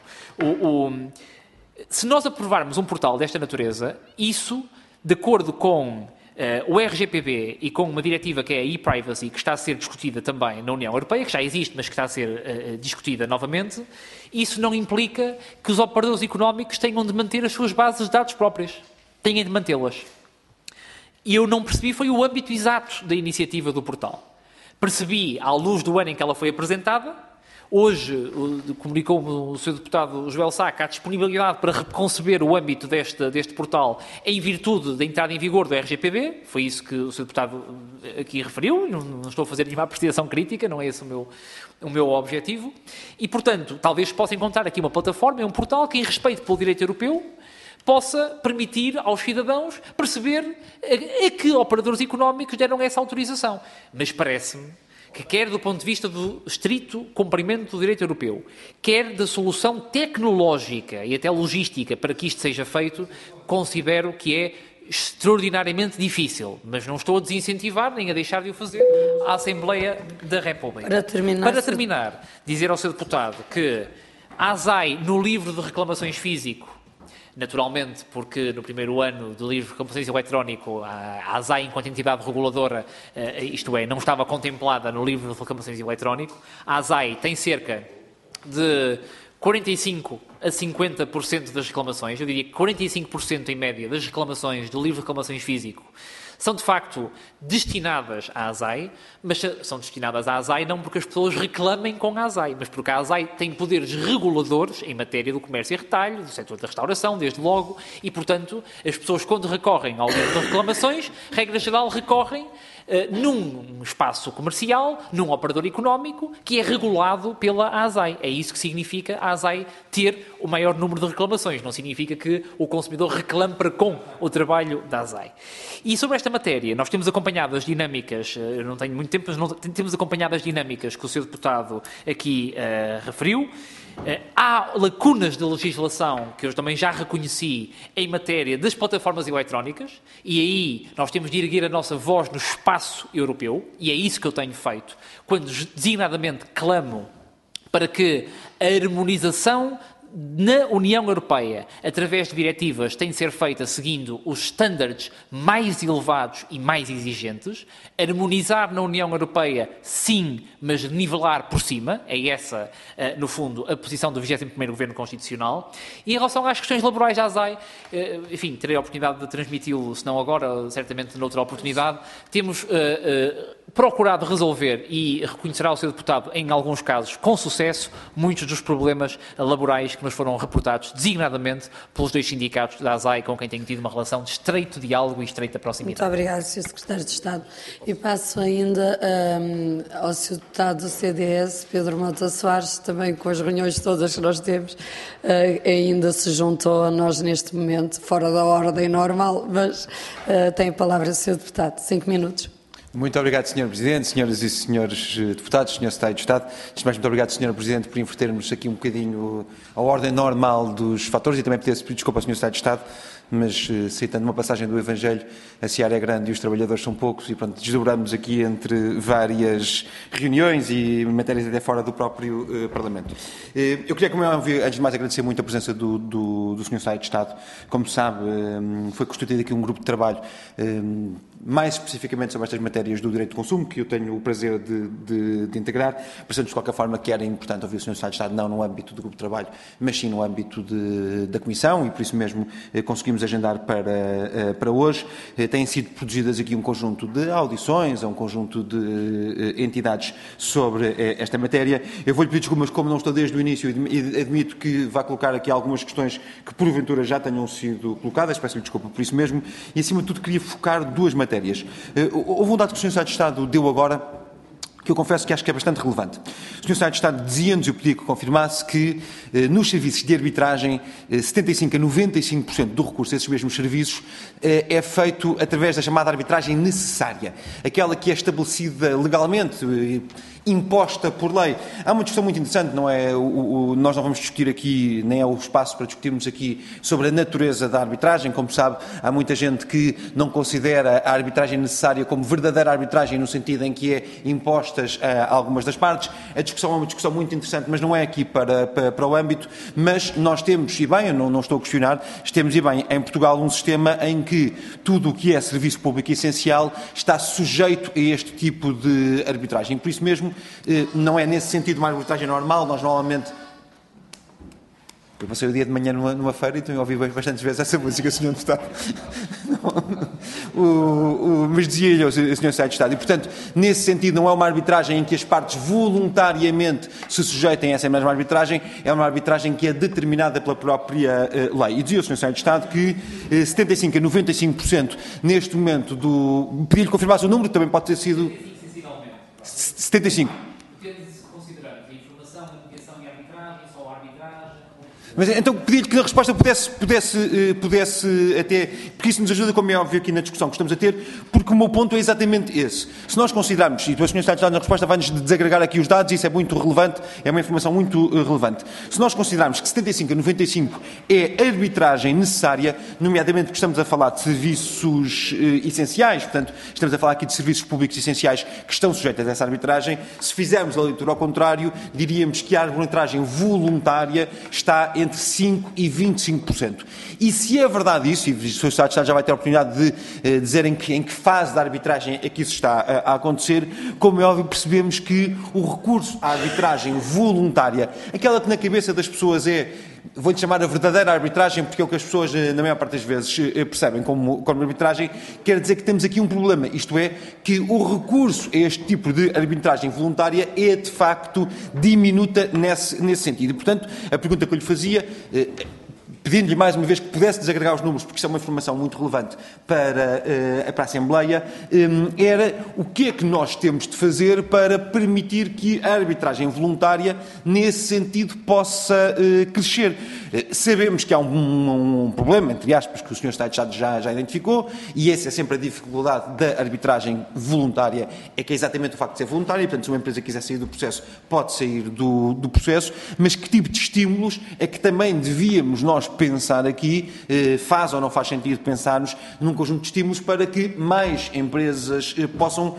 B: Se nós aprovarmos um portal desta natureza, isso, de acordo com o RGPD e com uma diretiva que é a e-privacy, que está a ser discutida também na União Europeia, que já existe, mas que está a ser discutida novamente, isso não implica que os operadores económicos tenham de manter as suas bases de dados próprias. Têm de mantê-las. E eu não percebi foi o âmbito exato da iniciativa do portal. Percebi, à luz do ano em que ela foi apresentada, Hoje, comunicou-me o Sr. Deputado Joel Saca a disponibilidade para reconceber o âmbito deste portal em virtude da entrada em vigor do RGPD. Foi isso que o Sr. Deputado aqui referiu. Não estou a fazer nenhuma apreciação crítica, não é esse o meu objetivo. E, portanto, talvez possa encontrar aqui uma plataforma, um portal que, em respeito pelo direito europeu, possa permitir aos cidadãos perceber a que operadores económicos deram essa autorização. Mas parece-me que quer do ponto de vista do estrito cumprimento do direito europeu, quer da solução tecnológica e até logística para que isto seja feito, considero que é extraordinariamente difícil, mas não estou a desincentivar nem a deixar de o fazer à Assembleia da República. Para terminar, dizer ao Sr. Deputado que a ASAI, no livro de reclamações físico, naturalmente, porque no primeiro ano do livro de reclamações eletrónico, a ASAI, enquanto entidade reguladora, isto é, não estava contemplada no livro de reclamações eletrónico. A ASAI tem cerca de 45% a 50% das reclamações, eu diria que 45% em média das reclamações do livro de reclamações físico são, de facto, destinadas à ASAI, mas são destinadas à ASAI não porque as pessoas reclamem com a ASAI, mas porque a ASAI tem poderes reguladores em matéria do comércio e retalho, do setor da restauração, desde logo, e, portanto, as pessoas, quando recorrem ao livro de reclamações, regra geral, recorrem num espaço comercial, num operador económico, que é regulado pela ASAI. É isso que significa a ASAI ter o maior número de reclamações. Não significa que o consumidor reclame para com o trabalho da ASAI. E sobre esta matéria, nós temos acompanhado as dinâmicas, eu não tenho muito tempo, mas temos acompanhado as dinâmicas que o Sr. Deputado aqui referiu. Há lacunas de legislação que eu também já reconheci em matéria das plataformas eletrónicas e aí nós temos de erguer a nossa voz no espaço europeu e é isso que eu tenho feito quando designadamente clamo para que a harmonização na União Europeia, através de diretivas, tem de ser feita seguindo os estándares mais elevados e mais exigentes. Harmonizar na União Europeia, sim, mas nivelar por cima. É essa, no fundo, a posição do 21º Governo Constitucional. E em relação às questões laborais da ASAI, enfim, terei a oportunidade de transmiti-lo, se não agora, certamente noutra oportunidade. Temos procurado resolver, e reconhecerá o Sr. Deputado, em alguns casos, com sucesso, muitos dos problemas laborais que nos foram reportados designadamente pelos dois sindicatos da ASAI, com quem tenho tido uma relação de estreito diálogo e estreita proximidade.
A: Muito obrigada, Sr. Secretário de Estado. E passo ainda ao Sr. Deputado do CDS, Pedro Mota Soares, também com as reuniões todas que nós temos, ainda se juntou a nós neste momento, fora da ordem normal, mas tem a palavra o Sr. Deputado. 5 minutos.
G: Muito obrigado, Sr. Presidente, senhoras e senhores deputados, Sr. Secretário de Estado. Antes de mais, muito obrigado, Sr. Presidente, por invertermos aqui um bocadinho a ordem normal dos fatores e também pedir desculpa ao Sr. Secretário de Estado, mas citando uma passagem do Evangelho, a seara é grande e os trabalhadores são poucos e, pronto, desdobramos aqui entre várias reuniões e matérias até fora do próprio Parlamento. Eu queria, como é óbvio, antes de mais agradecer muito a presença do Sr. Secretário de Estado. Como sabe, foi constituído aqui um grupo de trabalho mais especificamente sobre estas matérias do direito de consumo, que eu tenho o prazer de integrar. Portanto, de qualquer forma, que era importante ouvir o Sr. Secretário de Estado, não no âmbito do grupo de trabalho, mas sim no âmbito da Comissão, e por isso mesmo conseguimos agendar para hoje. Têm sido produzidas aqui um conjunto de audições, um conjunto de entidades sobre esta matéria. Eu vou-lhe pedir desculpas, como não estou desde o início, e admito que vá colocar aqui algumas questões que, porventura, já tenham sido colocadas, peço-lhe desculpa por isso mesmo, e, acima de tudo, queria focar duas matérias. Houve um dado que o Sr. Secretário de Estado deu agora, que eu confesso que acho que é bastante relevante. O Sr. Secretário de Estado dizia-nos, eu pedia que confirmasse, que nos serviços de arbitragem 75% a 95% do recurso a esses mesmos serviços é feito através da chamada arbitragem necessária, aquela que é estabelecida legalmente, imposta por lei. Há uma discussão muito interessante, não é? Nós não vamos discutir aqui, nem é o espaço para discutirmos aqui sobre a natureza da arbitragem. Como sabe, há muita gente que não considera a arbitragem necessária como verdadeira arbitragem, no sentido em que é impostas a algumas das partes. A discussão é uma discussão muito interessante, mas não é aqui para o âmbito. Mas nós temos, e bem, eu não estou a questionar, temos, e bem, em Portugal um sistema em que tudo o que é serviço público essencial está sujeito a este tipo de arbitragem. Por isso mesmo, não é nesse sentido uma arbitragem normal. Nós normalmente Eu passei o dia de manhã numa feira e tenho ouvido bastantes vezes essa música, Sr. Deputado. Mas dizia-lhe o Sr. Secretário de Estado. E, portanto, nesse sentido, não é uma arbitragem em que as partes voluntariamente se sujeitem a essa mesma arbitragem, é uma arbitragem que é determinada pela própria lei. E dizia o Sr. Secretário de Estado que 75% a 95% neste momento do... Pedi-lhe confirmar o número, também pode ter sido... 75%. Mas então pedi-lhe que na resposta pudesse até, porque isso nos ajuda, como é óbvio aqui na discussão que estamos a ter, porque o meu ponto é exatamente esse. Se nós considerarmos, e o Sr. Secretário de Estado na resposta vai-nos desagregar aqui os dados, isso é muito relevante, é uma informação muito relevante. Se nós considerarmos que 75 a 95 é arbitragem necessária, nomeadamente porque estamos a falar de serviços essenciais, portanto, estamos a falar aqui de serviços públicos essenciais que estão sujeitos a essa arbitragem, se fizermos a leitura ao contrário, diríamos que a arbitragem voluntária está entre 5% e 25%. E se é verdade isso, e o Sr. Secretário de Estado já vai ter a oportunidade de dizer em que fase da arbitragem é que isso está a acontecer, como é óbvio, percebemos que o recurso à arbitragem voluntária, aquela que na cabeça das pessoas é, vou-lhe chamar a verdadeira arbitragem, porque é o que as pessoas, na maior parte das vezes, percebem como arbitragem, quer dizer que temos aqui um problema, isto é, que o recurso a este tipo de arbitragem voluntária é, de facto, diminuta nesse sentido. E, portanto, a pergunta que eu lhe fazia, pedindo-lhe mais uma vez que pudesse desagregar os números, porque isto é uma informação muito relevante para a Assembleia, era o que é que nós temos de fazer para permitir que a arbitragem voluntária, nesse sentido, possa crescer. Sabemos que há um problema, entre aspas, que o Sr. Secretário de Estado já identificou, e essa é sempre a dificuldade da arbitragem voluntária, é que é exatamente o facto de ser voluntária, e, portanto, se uma empresa quiser sair do processo, pode sair do processo, mas que tipo de estímulos é que também devíamos nós pensar aqui, faz ou não faz sentido pensarmos num conjunto de estímulos para que mais empresas possam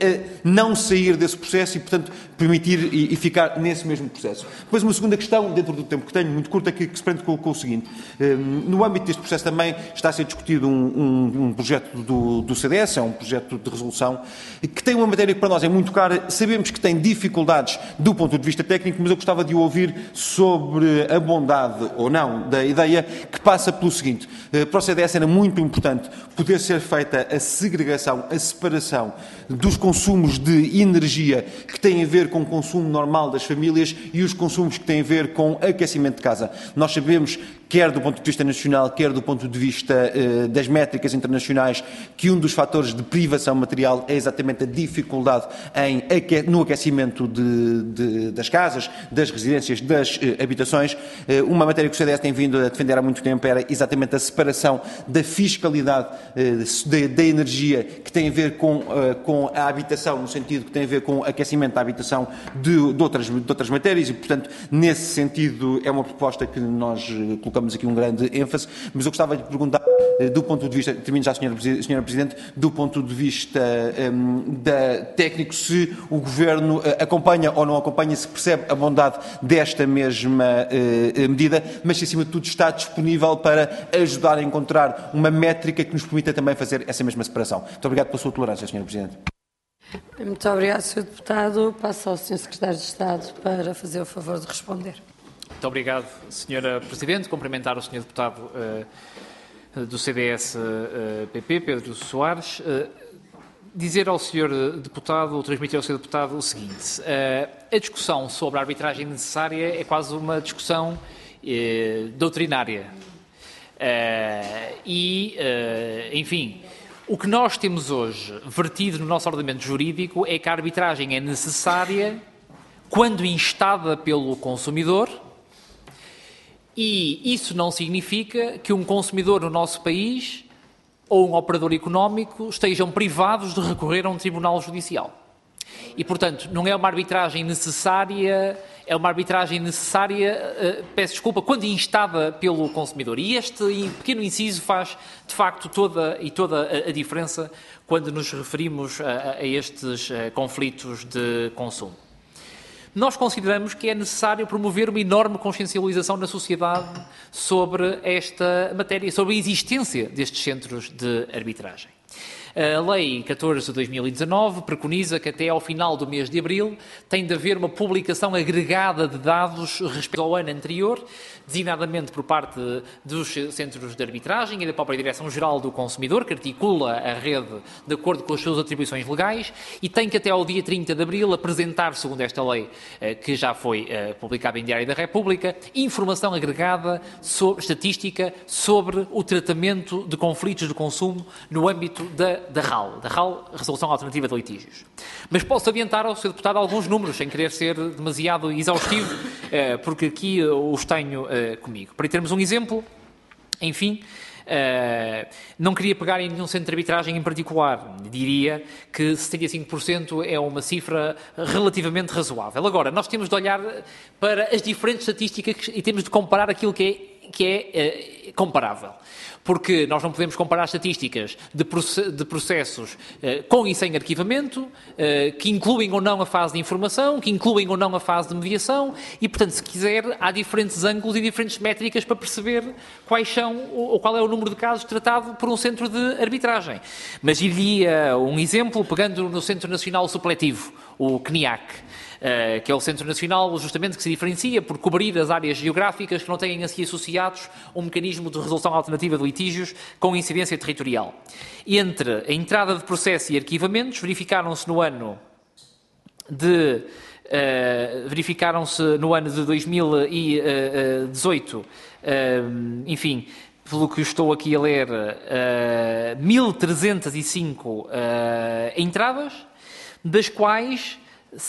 G: não sair desse processo e, portanto, permitir e ficar nesse mesmo processo. Depois, uma segunda questão, dentro do tempo que tenho, muito curta, que se prende com o seguinte. No âmbito deste processo também está a ser discutido um projeto do CDS, é um projeto de resolução, que tem uma matéria que para nós é muito cara. Sabemos que tem dificuldades do ponto de vista técnico, mas eu gostava de ouvir sobre a bondade ou não da ideia, que passa pelo seguinte. Para o CDS era muito importante poder ser feita a segregação, a separação dos consumos de energia que têm a ver com o consumo normal das famílias e os consumos que têm a ver com aquecimento de casa. Nós sabemos, quer do ponto de vista nacional, quer do ponto de vista das métricas internacionais, que um dos fatores de privação material é exatamente a dificuldade no aquecimento das casas, das residências, das habitações. Uma matéria que o CDS tem vindo a defender há muito tempo era exatamente a separação da fiscalidade da energia que tem a ver com a habitação, no sentido que tem a ver com o aquecimento da habitação de outras matérias e, portanto, nesse sentido é uma proposta que nós colocamos aqui um grande ênfase, mas eu gostava de perguntar, do ponto de vista, termino já, Sra. Presidente, do ponto de vista técnico, se o Governo acompanha ou não acompanha, se percebe a bondade desta mesma medida, mas se acima de tudo está disponível para ajudar a encontrar uma métrica que nos permita também fazer essa mesma separação. Muito obrigado pela sua tolerância, Sra. Presidente.
A: Muito obrigado, Sr. Deputado. Passo ao Sr. Secretário de Estado para fazer o favor de responder.
B: Muito obrigado, Sra. Presidente. Cumprimentar o Sr. Deputado do CDS-PP, Pedro Soares. Dizer ao Sr. Deputado, ou transmitir ao Sr. Deputado o seguinte. A discussão sobre a arbitragem necessária é quase uma discussão doutrinária. Enfim, o que nós temos hoje vertido no nosso ordenamento jurídico é que a arbitragem é necessária quando instada pelo consumidor, e isso não significa que um consumidor no nosso país ou um operador económico estejam privados de recorrer a um tribunal judicial. E, portanto, não é uma arbitragem necessária, é uma arbitragem necessária, peço desculpa, quando instada pelo consumidor. E este pequeno inciso faz, de facto, toda a diferença quando nos referimos a estes conflitos de consumo. Nós consideramos que é necessário promover uma enorme consciencialização na sociedade sobre esta matéria, sobre a existência destes centros de arbitragem. A Lei 14 de 2019 preconiza que até ao final do mês de abril tem de haver uma publicação agregada de dados respeito ao ano anterior, designadamente por parte dos centros de arbitragem e da própria Direção-Geral do Consumidor, que articula a rede de acordo com as suas atribuições legais, e tem que até ao dia 30 de abril apresentar, segundo esta lei, que já foi publicada em Diário da República, informação agregada estatística sobre o tratamento de conflitos de consumo no âmbito da RAL, Resolução Alternativa de Litígios. Mas posso adiantar ao Sr. Deputado alguns números, sem querer ser demasiado exaustivo, porque aqui os tenho comigo. Para termos um exemplo, enfim, não queria pegar em nenhum centro de arbitragem em particular. Diria que 75% é uma cifra relativamente razoável. Agora, nós temos de olhar para as diferentes estatísticas e temos de comparar aquilo que é comparável. Porque nós não podemos comparar estatísticas de processos com e sem arquivamento, que incluem ou não a fase de informação, que incluem ou não a fase de mediação, e, portanto, se quiser, há diferentes ângulos e diferentes métricas para perceber quais são ou qual é o número de casos tratado por um centro de arbitragem. Mas iria um exemplo, pegando no Centro Nacional Supletivo, o CNIAC, que é o Centro Nacional justamente que se diferencia por cobrir as áreas geográficas que não têm assim associados um mecanismo de resolução alternativa de litígios com incidência territorial. Entre a entrada de processo e arquivamentos, verificaram-se no ano de 2018, enfim, pelo que estou aqui a ler, 1.305 entradas, das quais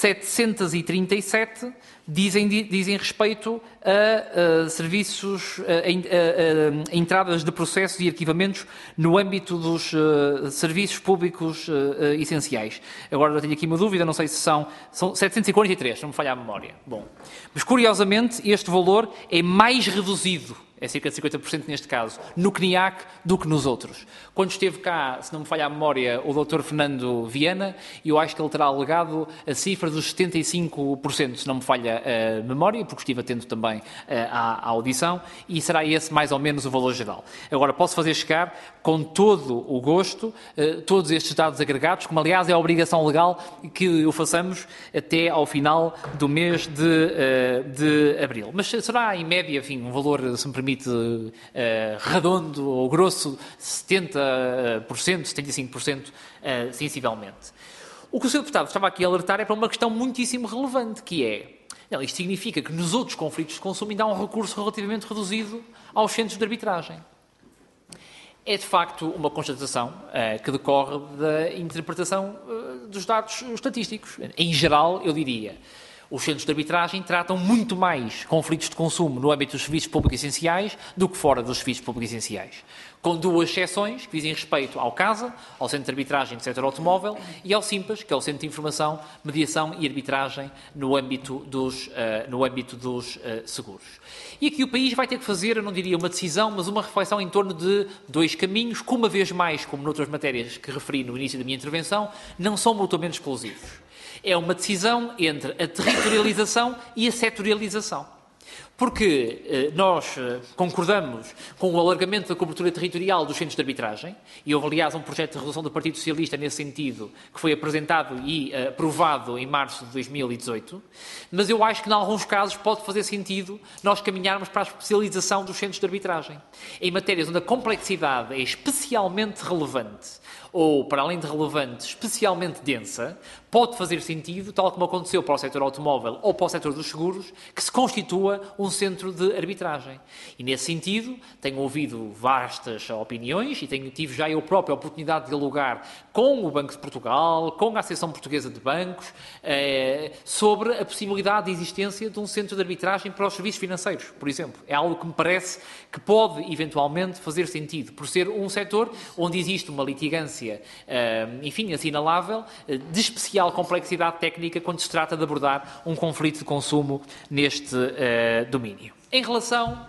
B: 737 dizem respeito a serviços, a entradas de processos e arquivamentos no âmbito dos serviços públicos essenciais. Agora já tenho aqui uma dúvida, não sei se são 743, não me falha a memória. Bom, mas curiosamente este valor é mais reduzido, é cerca de 50% neste caso, no CNIAC do que nos outros. Quando esteve cá, se não me falha a memória, o Dr. Fernando Viana, eu acho que ele terá alegado a cifra dos 75%, se não me falha a memória, porque estive atento também à audição, e será esse mais ou menos o valor geral. Agora, posso fazer chegar, com todo o gosto, todos estes dados agregados, como aliás é a obrigação legal que o façamos até ao final do mês de abril. Mas será, em média, enfim, um valor, se me permite, redondo ou grosso, 70%, 75%, sensivelmente. O que o Sr. Deputado estava aqui a alertar é para uma questão muitíssimo relevante, que é, isto significa que nos outros conflitos de consumo ainda há um recurso relativamente reduzido aos centros de arbitragem. É, de facto, uma constatação que decorre da interpretação dos dados estatísticos. Em geral, eu diria, os centros de arbitragem tratam muito mais conflitos de consumo no âmbito dos serviços públicos essenciais do que fora dos serviços públicos essenciais. Com duas exceções que dizem respeito ao CASA, ao Centro de Arbitragem do Setor Automóvel, e ao SIMPAS, que é o Centro de Informação, Mediação e Arbitragem no âmbito dos seguros. E aqui o país vai ter que fazer, eu não diria uma decisão, mas uma reflexão em torno de dois caminhos, que uma vez mais, como noutras matérias que referi no início da minha intervenção, não são mutuamente exclusivos. É uma decisão entre a territorialização e a setorialização. Porque nós concordamos com o alargamento da cobertura territorial dos centros de arbitragem, e houve, aliás, um projeto de resolução do Partido Socialista nesse sentido, que foi apresentado e aprovado em março de 2018, mas eu acho que, em alguns casos, pode fazer sentido nós caminharmos para a especialização dos centros de arbitragem, em matérias onde a complexidade é especialmente relevante, ou, para além de relevante, especialmente densa, pode fazer sentido, tal como aconteceu para o setor automóvel ou para o setor dos seguros, que se constitua um centro de arbitragem. E, nesse sentido, tenho ouvido vastas opiniões e tive já eu próprio a oportunidade de dialogar com o Banco de Portugal, com a Associação Portuguesa de Bancos, sobre a possibilidade de existência de um centro de arbitragem para os serviços financeiros, por exemplo. É algo que me parece que pode, eventualmente, fazer sentido, por ser um setor onde existe uma litigância, enfim, assinalável, de especial complexidade técnica quando se trata de abordar um conflito de consumo neste domínio. Em relação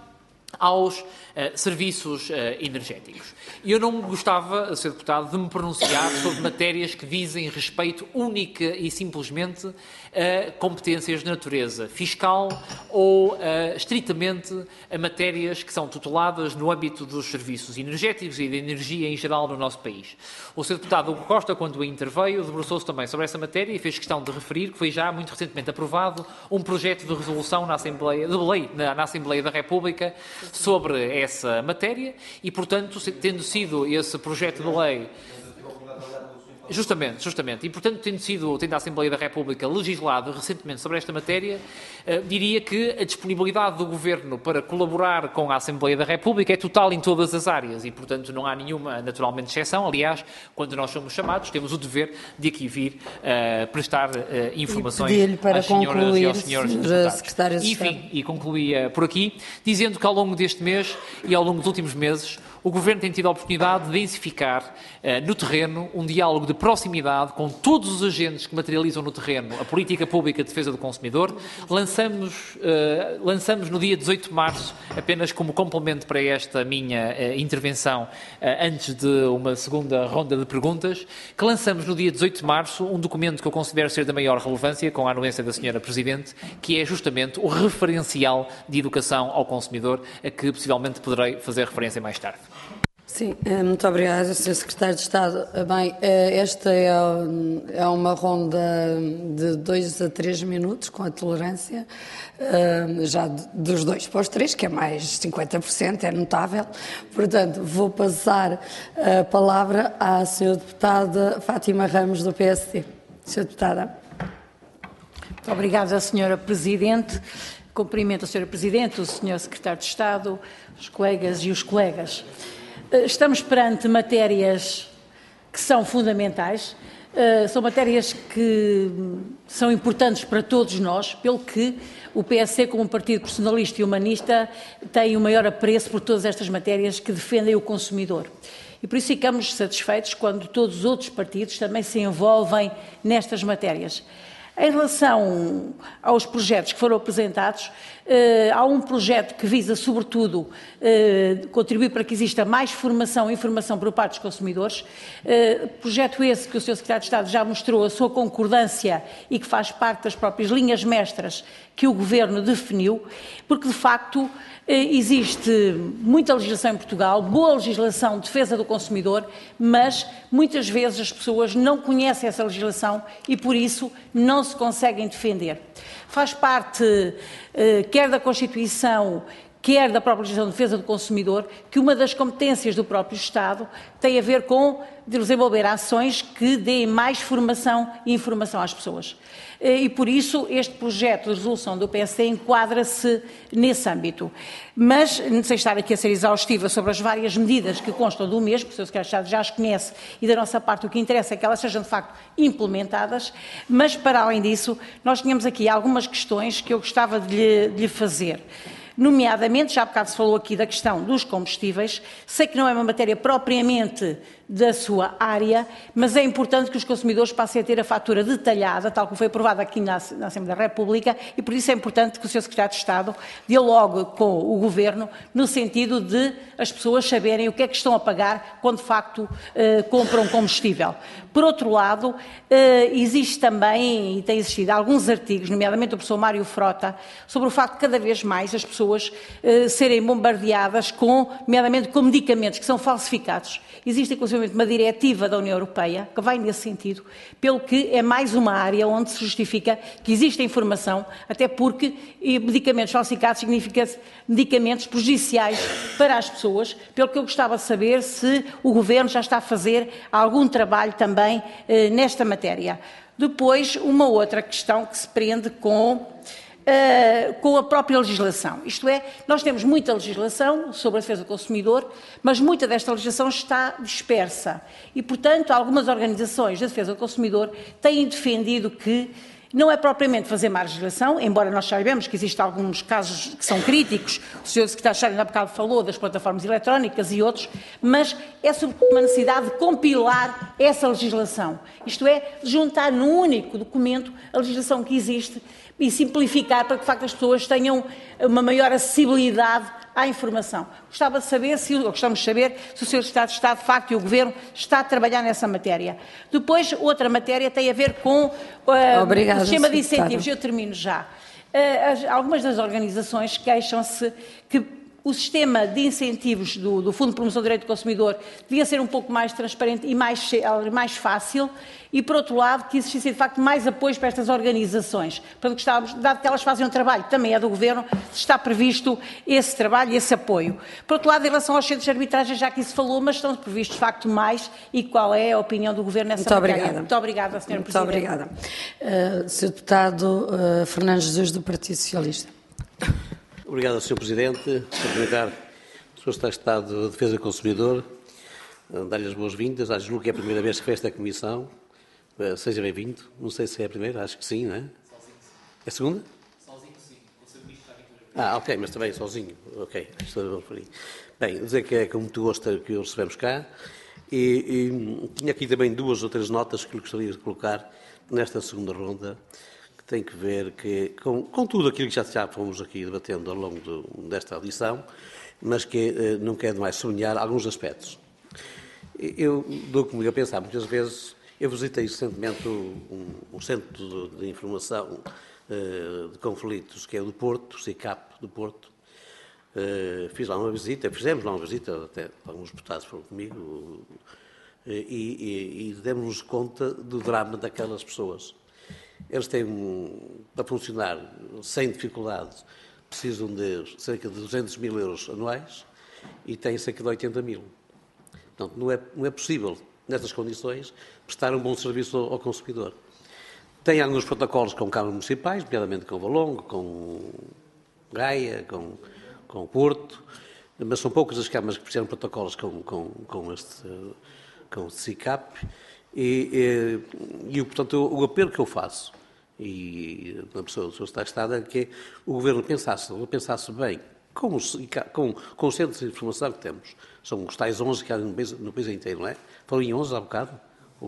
B: aos serviços energéticos. Eu não gostava, Sr. Deputado, de me pronunciar sobre matérias que visem respeito única e simplesmente a competências de natureza fiscal ou estritamente a matérias que são tuteladas no âmbito dos serviços energéticos e da energia em geral no nosso país. O Sr. Deputado Hugo Costa, quando interveio, debruçou-se também sobre essa matéria e fez questão de referir que foi já muito recentemente aprovado um projeto de resolução na Assembleia da República sobre essa matéria e, portanto, tendo sido esse projeto de lei... Justamente. E, portanto, tendo a Assembleia da República legislado recentemente sobre esta matéria, diria que a disponibilidade do Governo para colaborar com a Assembleia da República é total em todas as áreas e, portanto, não há nenhuma, naturalmente, exceção. Aliás, quando nós somos chamados, temos o dever de aqui vir prestar informações às senhoras e aos senhores deputados. Enfim, e concluía por aqui, dizendo que ao longo deste mês e ao longo dos últimos meses, o Governo tem tido a oportunidade de densificar no terreno um diálogo de proximidade com todos os agentes que materializam no terreno a política pública de defesa do consumidor. Lançamos no dia 18 de março, apenas como complemento para esta minha intervenção, antes de uma segunda ronda de perguntas, que lançamos no dia 18 de março um documento que eu considero ser da maior relevância, com a anuência da Sra. Presidente, que é justamente o referencial de educação ao consumidor, a que possivelmente poderei fazer referência mais tarde.
A: Sim, muito obrigada, Sr. Secretário de Estado. Bem, esta é uma ronda de 2 a 3 minutos, com a tolerância, já dos 2 para os 3, que é mais 50%, é notável. Portanto, vou passar a palavra à Sra. Deputada Fátima Ramos, do PSD. Sra. Deputada.
H: Muito obrigada, Sra. Presidente. Cumprimento a Sra. Presidente, o Sr. Secretário de Estado, os colegas e os colegas. Estamos perante matérias que são fundamentais, são matérias que são importantes para todos nós, pelo que o PSD, como um partido personalista e humanista, tem o maior apreço por todas estas matérias que defendem o consumidor. E por isso ficamos satisfeitos quando todos os outros partidos também se envolvem nestas matérias. Em relação aos projetos que foram apresentados, há um projeto que visa, sobretudo, contribuir para que exista mais formação e informação por parte dos consumidores. Projeto esse que o Sr. Secretário de Estado já mostrou a sua concordância e que faz parte das próprias linhas mestras que o Governo definiu, porque, de facto, existe muita legislação em Portugal, boa legislação de defesa do consumidor, mas muitas vezes as pessoas não conhecem essa legislação e, por isso, não se conseguem defender. Faz parte, quer da Constituição, quer da própria legislação de defesa do consumidor, que uma das competências do próprio Estado tem a ver com desenvolver ações que deem mais formação e informação às pessoas. E, por isso, este projeto de resolução do PSD enquadra-se nesse âmbito. Mas, sem estar aqui a ser exaustiva sobre as várias medidas que constam do mesmo, porque o Sr. Secretário de Estado já as conhece e, da nossa parte, o que interessa é que elas sejam, de facto, implementadas, mas, para além disso, nós tínhamos aqui algumas questões que eu gostava de lhe fazer. Nomeadamente, já há bocado se falou aqui da questão dos combustíveis, sei que não é uma matéria propriamente da sua área, mas é importante que os consumidores passem a ter a fatura detalhada, tal como foi aprovada aqui na Assembleia da República, e por isso é importante que o Sr. Secretário de Estado dialogue com o Governo no sentido de as pessoas saberem o que é que estão a pagar quando de facto compram combustível. Por outro lado, existe também, e tem existido, alguns artigos, nomeadamente do professor Mário Frota, sobre o facto de cada vez mais as pessoas serem bombardeadas nomeadamente com medicamentos que são falsificados. Existe, inclusive, uma diretiva da União Europeia que vai nesse sentido, pelo que é mais uma área onde se justifica que existe informação, até porque medicamentos falsificados significa medicamentos prejudiciais para as pessoas, pelo que eu gostava de saber se o Governo já está a fazer algum trabalho também nesta matéria. Depois, uma outra questão que se prende com a própria legislação. Isto é, nós temos muita legislação sobre a defesa do consumidor, mas muita desta legislação está dispersa e, portanto, algumas organizações da defesa do consumidor têm defendido que Não é propriamente fazer má legislação, embora nós saibamos que existem alguns casos que são críticos, o Sr. Secretário há bocado falou das plataformas eletrónicas e outros, mas é sobretudo uma necessidade de compilar essa legislação, isto é, juntar num único documento a legislação que existe e simplificar para que, de facto, as pessoas tenham uma maior acessibilidade à informação. Gostamos de saber se o Sr. Secretário de Estado, de facto, e o Governo está a trabalhar nessa matéria. Depois, outra matéria tem a ver com o sistema de incentivos. Eu termino já. Algumas das organizações queixam-se que o sistema de incentivos do Fundo de Promoção do Direito do Consumidor devia ser um pouco mais transparente e mais fácil e, por outro lado, que existisse, de facto, mais apoio para estas organizações. Portanto, gostávamos, dado que elas fazem um trabalho que também é do Governo, está previsto esse trabalho e esse apoio. Por outro lado, em relação aos centros de arbitragem, já que isso falou, mas estão previstos, de facto, mais, e qual é a opinião do Governo nessa matéria?
A: Obrigada.
H: Muito obrigada, Sra. Presidente.
A: Muito obrigada. Sr. Deputado Fernando Jesus, do Partido Socialista.
I: Obrigado, Sr. Presidente. Cumprimentar o Sr. Secretário de Estado de Defesa do Consumidor, dar-lhe as boas-vindas. Acho que é a primeira vez que fez esta comissão. Seja bem-vindo. Não sei se é a primeira, acho que sim, não é? É a segunda? Sozinho, sim. Ok, mas também sozinho. Ok, estou a referir. Bem, dizer que é com muito gosto que o recebemos cá. E tinha aqui também 2 ou 3 notas que gostaria de colocar nesta segunda ronda, tem que ver com tudo aquilo que já fomos aqui debatendo ao longo desta audição, mas que não quero demais sublinhar alguns aspectos. Eu dou comigo a pensar, muitas vezes, eu visitei recentemente um centro de informação de conflitos, que é o do Porto, o CICAP do Porto. Fizemos lá uma visita, até alguns deputados foram comigo, e demos-nos conta do drama daquelas pessoas. Eles têm, para funcionar sem dificuldade, precisam de cerca de 200 mil euros anuais e têm cerca de 80 mil. Portanto, não é possível, nestas condições, prestar um bom serviço ao consumidor. Tem alguns protocolos com câmaras municipais, nomeadamente com Valongo, com Gaia, com Porto, mas são poucas as câmaras que fizeram protocolos com o CICAP. Portanto, o apelo que eu faço, e na pessoa do Sr. Secretário de Estado, é que o Governo pensasse bem com os centros de informação que temos. São os tais 11 que há no país inteiro, não é? Falou em 11 há bocado?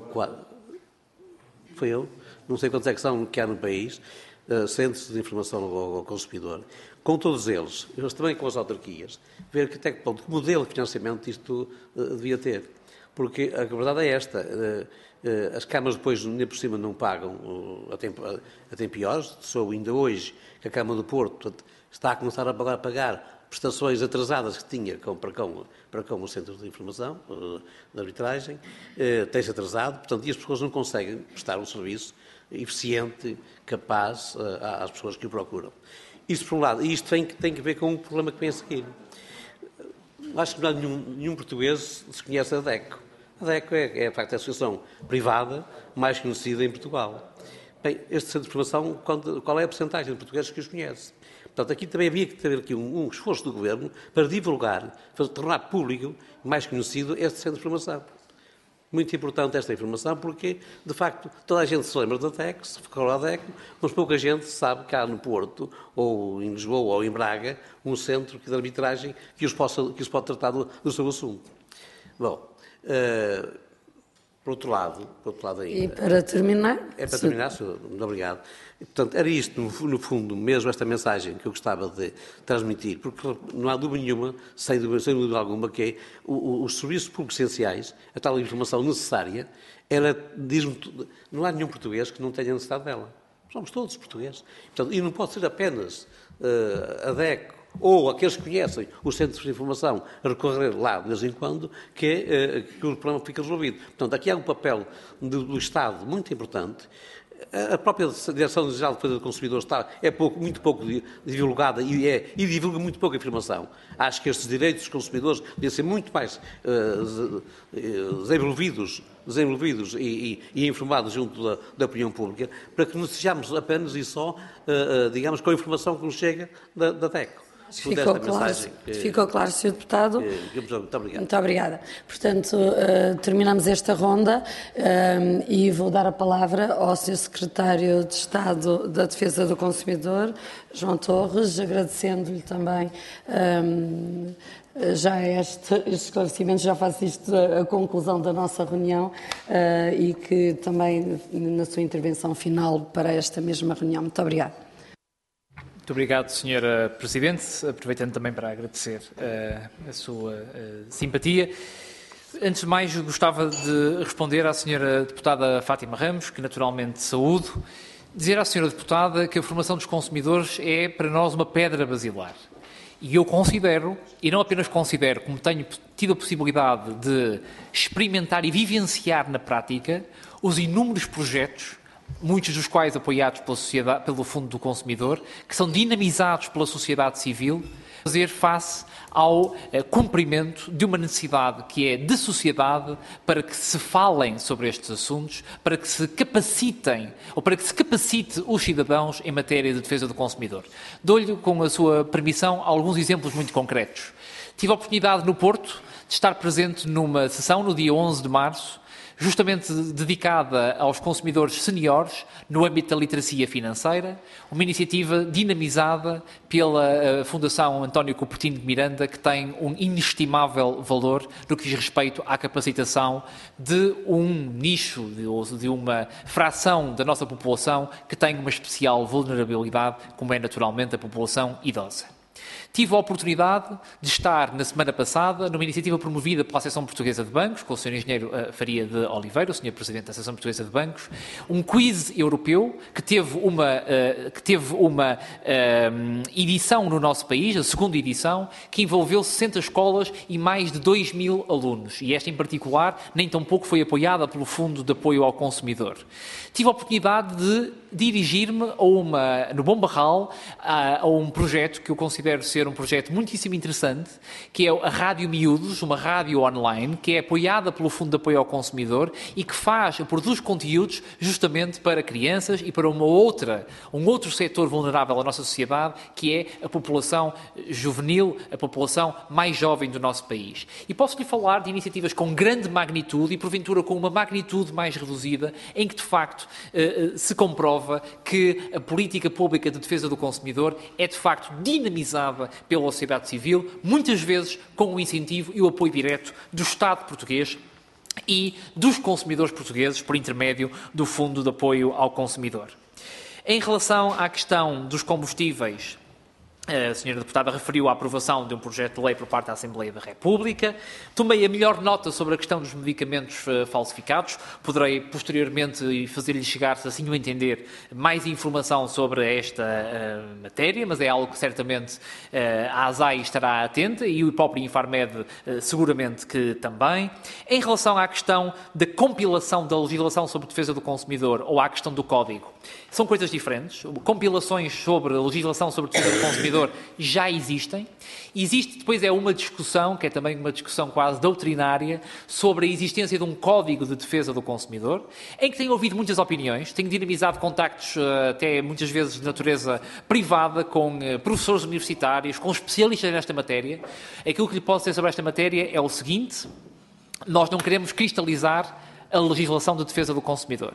I: Foi eu? Não sei quantos é que são que há no país, centros de informação ao consumidor. Com todos eles também com as autarquias, ver que até que ponto, que modelo de financiamento isto devia ter. Porque a verdade é esta, as câmaras depois, nem por cima, não pagam a tempo piores. Sou ainda hoje que a Câmara do Porto está a começar a pagar prestações atrasadas que tinha para com os centros de informação, de arbitragem, tem-se atrasado, portanto, e as pessoas não conseguem prestar um serviço eficiente, capaz, às pessoas que o procuram. Isto por um lado, e isto tem que ver com o problema que vem a seguir. Acho que não há nenhum português que se conhece a DECO. A DECO é, de facto, a associação privada mais conhecida em Portugal. Bem, este centro de informação, qual é a percentagem de portugueses que os conhece? Portanto, aqui também havia que ter aqui um esforço do Governo para divulgar, para tornar público, mais conhecido, este centro de informação. Muito importante esta informação porque, de facto, toda a gente se lembra da DECO, se fala da DECO, mas pouca gente sabe que há no Porto, ou em Lisboa, ou em Braga, um centro de arbitragem que os pode tratar do seu assunto. Bom, por outro lado ainda...
A: E para terminar...
I: É para terminar, senhor, muito obrigado. Portanto, era isto, no fundo, mesmo esta mensagem que eu gostava de transmitir, porque não há dúvida nenhuma, sem dúvida alguma, que é os serviços públicos essenciais, a tal informação necessária, não há nenhum português que não tenha necessidade dela. Somos todos portugueses. Portanto, e não pode ser apenas a DECO ou aqueles que conhecem os centros de informação a recorrer lá de vez em quando, que o problema fica resolvido. Portanto, aqui há um papel do Estado muito importante. A própria Direção-Geral de Defesa do Consumidor é muito pouco divulgada e divulga muito pouca informação. Acho que estes direitos dos consumidores devem ser muito mais desenvolvidos e informados junto da opinião pública, para que não sejamos apenas e só, digamos, com a informação que nos chega da DECO.
A: Ficou claro, Sr. Deputado.
I: Muito obrigado.
A: Muito obrigada. Portanto, terminamos esta ronda e vou dar a palavra ao Sr. Secretário de Estado da Defesa do Consumidor, João Torres, agradecendo-lhe também já este esclarecimento, já faço isto a conclusão da nossa reunião e que também na sua intervenção final para esta mesma reunião. Muito obrigada.
B: Muito obrigado, Sra. Presidente. Aproveitando também para agradecer a sua simpatia. Antes de mais, gostava de responder à Sra. Deputada Fátima Ramos, que naturalmente saúdo, dizer à Sra. Deputada que a formação dos consumidores é para nós uma pedra basilar. E eu considero, e não apenas considero, como tenho tido a possibilidade de experimentar e vivenciar na prática, os inúmeros projetos, muitos dos quais apoiados pela sociedade, pelo Fundo do Consumidor, que são dinamizados pela sociedade civil, fazer face ao cumprimento de uma necessidade que é de sociedade para que se falem sobre estes assuntos, para que se capacitem, ou para que se capacite os cidadãos em matéria de defesa do consumidor. Dou-lhe, com a sua permissão, alguns exemplos muito concretos. Tive a oportunidade no Porto de estar presente numa sessão no dia 11 de março, justamente dedicada aos consumidores seniores no âmbito da literacia financeira, uma iniciativa dinamizada pela Fundação António Cupertino de Miranda, que tem um inestimável valor no que diz respeito à capacitação de um nicho, de uma fração da nossa população que tem uma especial vulnerabilidade, como é naturalmente a população idosa. Tive a oportunidade de estar, na semana passada, numa iniciativa promovida pela Associação Portuguesa de Bancos, com o Sr. Engenheiro Faria de Oliveira, o Sr. Presidente da Associação Portuguesa de Bancos, um quiz europeu que teve uma edição no nosso país, a segunda edição, que envolveu 60 escolas e mais de 2.000 alunos. E esta, em particular, nem tão pouco foi apoiada pelo Fundo de Apoio ao Consumidor. Tive a oportunidade de dirigir-me no Bom Barral a um projeto que eu considero ser um projeto muitíssimo interessante, que é a Rádio Miúdos, uma rádio online, que é apoiada pelo Fundo de Apoio ao Consumidor e que produz conteúdos justamente para crianças e para um outro setor vulnerável da nossa sociedade, que é a população juvenil, a população mais jovem do nosso país. E posso-lhe falar de iniciativas com grande magnitude e, porventura, com uma magnitude mais reduzida, em que, de facto, se comprova que a política pública de defesa do consumidor é, de facto, dinamizada pela sociedade civil, muitas vezes com o incentivo e o apoio direto do Estado português e dos consumidores portugueses por intermédio do Fundo de Apoio ao Consumidor. Em relação à questão dos combustíveis, a Sra. Deputada referiu a aprovação de um projeto de lei por parte da Assembleia da República. Tomei a melhor nota sobre a questão dos medicamentos falsificados. Poderei, posteriormente, fazer-lhe chegar, se assim o entender, mais informação sobre esta matéria, mas é algo que certamente a ASAI estará atenta e o próprio Infarmed seguramente que também. Em relação à questão da compilação da legislação sobre defesa do consumidor ou à questão do código, são coisas diferentes. Compilações sobre a legislação sobre defesa do consumidor já existem. Existe depois uma discussão, que é também uma discussão quase doutrinária, sobre a existência de um código de defesa do consumidor, em que tenho ouvido muitas opiniões, tenho dinamizado contactos até muitas vezes de natureza privada com professores universitários, com especialistas nesta matéria. Aquilo que lhe posso dizer sobre esta matéria é o seguinte: nós não queremos cristalizar a legislação de defesa do consumidor.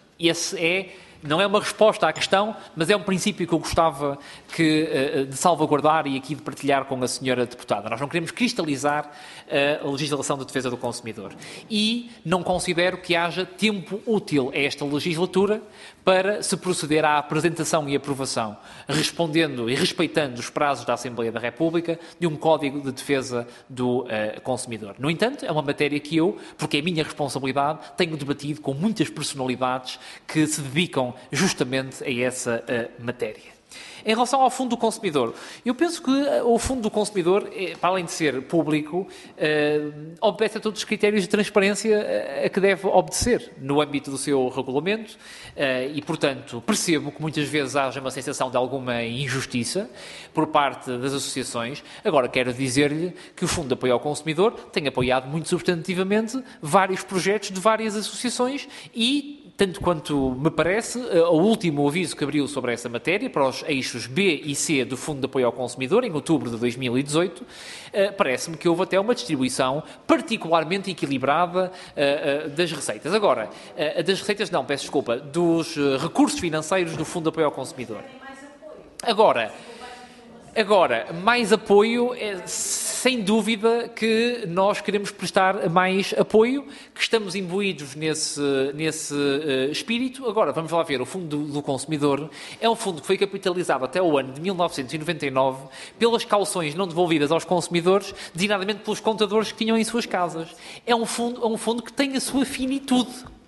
B: Não é uma resposta à questão, mas é um princípio que eu gostava de salvaguardar e aqui de partilhar com a Sra. Deputada. Nós não queremos cristalizar a legislação de defesa do consumidor. E não considero que haja tempo útil a esta legislatura para se proceder à apresentação e aprovação, respondendo e respeitando os prazos da Assembleia da República, de um Código de Defesa do Consumidor. No entanto, é uma matéria que eu, porque é minha responsabilidade, tenho debatido com muitas personalidades que se dedicam justamente a essa matéria. Em relação ao Fundo do Consumidor, eu penso que o Fundo do Consumidor, para além de ser público, obedece a todos os critérios de transparência a que deve obedecer no âmbito do seu regulamento e, portanto, percebo que muitas vezes haja uma sensação de alguma injustiça por parte das associações. Agora, quero dizer-lhe que o Fundo de Apoio ao Consumidor tem apoiado muito substantivamente vários projetos de várias associações e tanto quanto me parece, o último aviso que abriu sobre essa matéria, para os eixos B e C do Fundo de Apoio ao Consumidor, em outubro de 2018, parece-me que houve até uma distribuição particularmente equilibrada das receitas. Agora, das receitas não, peço desculpa, dos recursos financeiros do Fundo de Apoio ao Consumidor. Agora, mais apoio, sem dúvida que nós queremos prestar mais apoio, que estamos imbuídos nesse espírito. Agora, vamos lá ver, o Fundo do Consumidor é um fundo que foi capitalizado até o ano de 1999 pelas cauções não devolvidas aos consumidores, designadamente pelos contadores que tinham em suas casas. É um fundo que tem a sua finitude.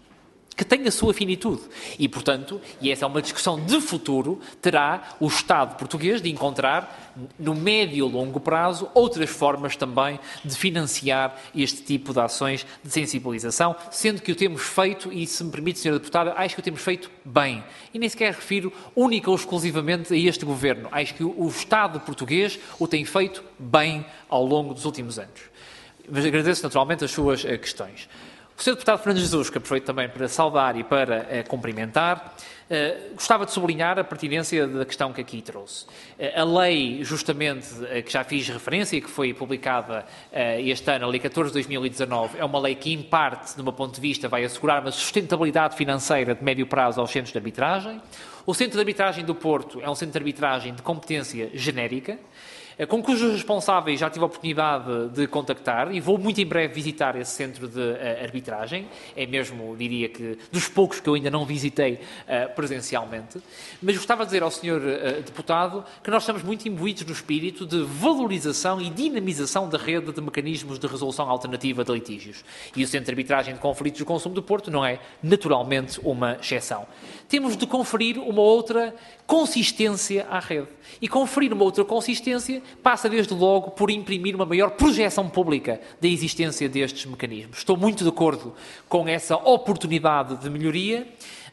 B: E, portanto, e essa é uma discussão de futuro, terá o Estado português de encontrar, no médio e longo prazo, outras formas também de financiar este tipo de ações de sensibilização, sendo que o temos feito, e se me permite, Sra. Deputada, acho que o temos feito bem. E nem sequer refiro única ou exclusivamente a este Governo. Acho que o Estado português o tem feito bem ao longo dos últimos anos. Mas agradeço naturalmente as suas questões. O Sr. Deputado Fernando Jesus, que aproveito também para saudar e para cumprimentar, gostava de sublinhar a pertinência da questão que aqui trouxe. A lei, justamente, que já fiz referência e que foi publicada este ano, a Lei 14 de 2019, é uma lei que, em parte, do meu ponto de vista, vai assegurar uma sustentabilidade financeira de médio prazo aos centros de arbitragem. O Centro de Arbitragem do Porto é um centro de arbitragem de competência genérica, com cujos responsáveis já tive a oportunidade de contactar e vou muito em breve visitar esse centro de arbitragem. É mesmo, diria que, dos poucos que eu ainda não visitei presencialmente. Mas gostava de dizer ao Sr. Deputado que nós estamos muito imbuídos no espírito de valorização e dinamização da rede de mecanismos de resolução alternativa de litígios. E o Centro de Arbitragem de Conflitos do Consumo do Porto não é, naturalmente, uma exceção. Temos de conferir uma outra consistência à rede. E conferir uma outra consistência passa, desde logo, por imprimir uma maior projeção pública da existência destes mecanismos. Estou muito de acordo com essa oportunidade de melhoria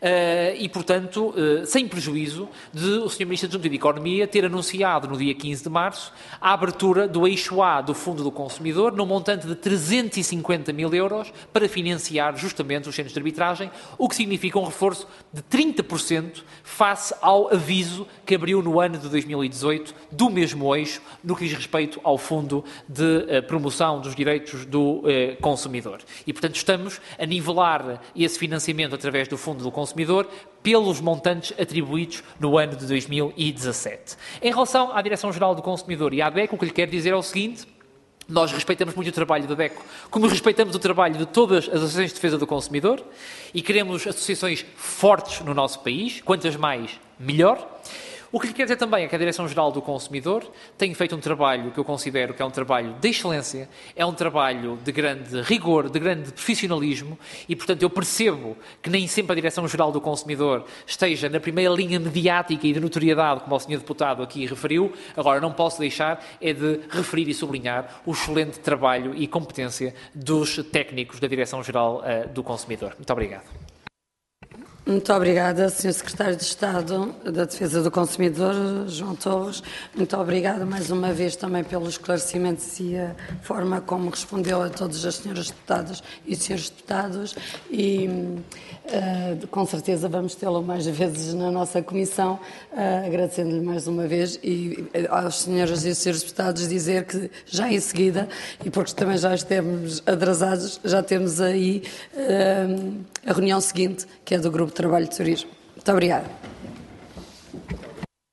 B: e, portanto, sem prejuízo de o Sr. Ministro Adjunto de Economia ter anunciado no dia 15 de março a abertura do eixo A do Fundo do Consumidor num montante de 350 mil euros para financiar justamente os centros de arbitragem, o que significa um reforço de 30% face ao aviso que abriu no ano de 2018 do mesmo eixo no que diz respeito ao Fundo de Promoção dos Direitos do Consumidor. E, portanto, estamos a nivelar esse financiamento através do Fundo do Consumidor pelos montantes atribuídos no ano de 2017. Em relação à Direção-Geral do Consumidor e à DECO, o que lhe quero dizer é o seguinte: nós respeitamos muito o trabalho da DECO, como respeitamos o trabalho de todas as associações de defesa do consumidor e queremos associações fortes no nosso país, quantas mais, melhor. O que lhe quero dizer também é que a Direção-Geral do Consumidor tem feito um trabalho que eu considero que é um trabalho de excelência, é um trabalho de grande rigor, de grande profissionalismo e, portanto, eu percebo que nem sempre a Direção-Geral do Consumidor esteja na primeira linha mediática e de notoriedade, como o Sr. Deputado aqui referiu. Agora, não posso deixar é de referir e sublinhar o excelente trabalho e competência dos técnicos da Direção-Geral do Consumidor. Muito obrigado.
A: Muito obrigada, Sr. Secretário de Estado da Defesa do Consumidor, João Torres. Muito obrigada mais uma vez também pelos esclarecimentos e a forma como respondeu a todas as senhoras deputadas e senhores deputados e com certeza vamos tê-lo mais vezes na nossa comissão, agradecendo-lhe mais uma vez e aos senhoras e senhores deputados dizer que já em seguida, e porque também já estamos atrasados, já temos aí a reunião seguinte, que é do Grupo de Trabalho de Turismo. Muito obrigada.